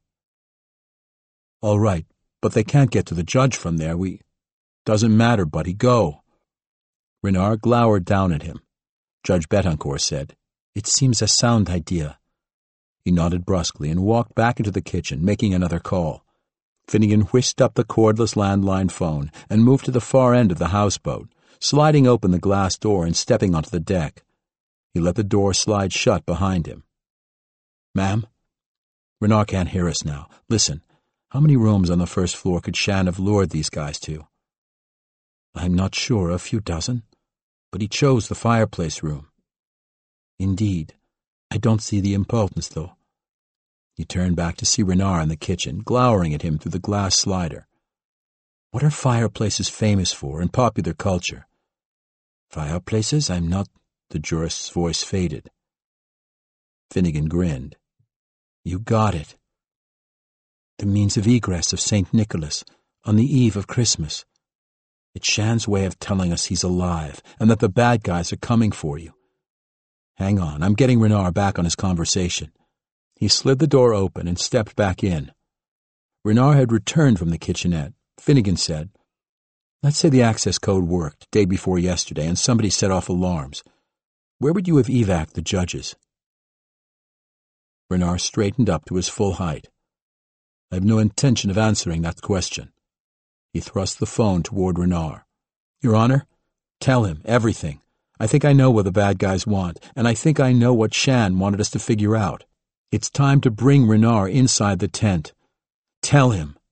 "All right, but they can't get to the judge from there. We—" "Doesn't matter, buddy. Go." Renard glowered down at him. Judge Betancourt said, "It seems a sound idea." He nodded brusquely and walked back into the kitchen, making another call. Finnegan whisked up the cordless landline phone and moved to the far end of the houseboat, sliding open the glass door and stepping onto the deck. He let the door slide shut behind him. "Ma'am?" "Renard can't hear us now. Listen, how many rooms on the first floor could Shan have lured these guys to?" "I'm not sure, a few dozen. But he chose the fireplace room." "Indeed. I don't see the importance, though." He turned back to see Renard in the kitchen, glowering at him through the glass slider. "What are fireplaces famous for in popular culture?" "Fireplaces? I'm not—" The jurist's voice faded. Finnegan grinned. "You got it. The means of egress of Saint Nicholas on the eve of Christmas. It's Shan's way of telling us he's alive and that the bad guys are coming for you. Hang on, I'm getting Renard back on his conversation." He slid the door open and stepped back in. Renard had returned from the kitchenette. Finnegan said, "Let's say the access code worked day before yesterday and somebody set off alarms. Where would you have evac'd the judges?" Renard straightened up to his full height. "I have no intention of answering that question." He thrust the phone toward Renard. "Your Honor, tell him everything. I think I know what the bad guys want, and I think I know what Shan wanted us to figure out. It's time to bring Renard inside the tent. Tell him."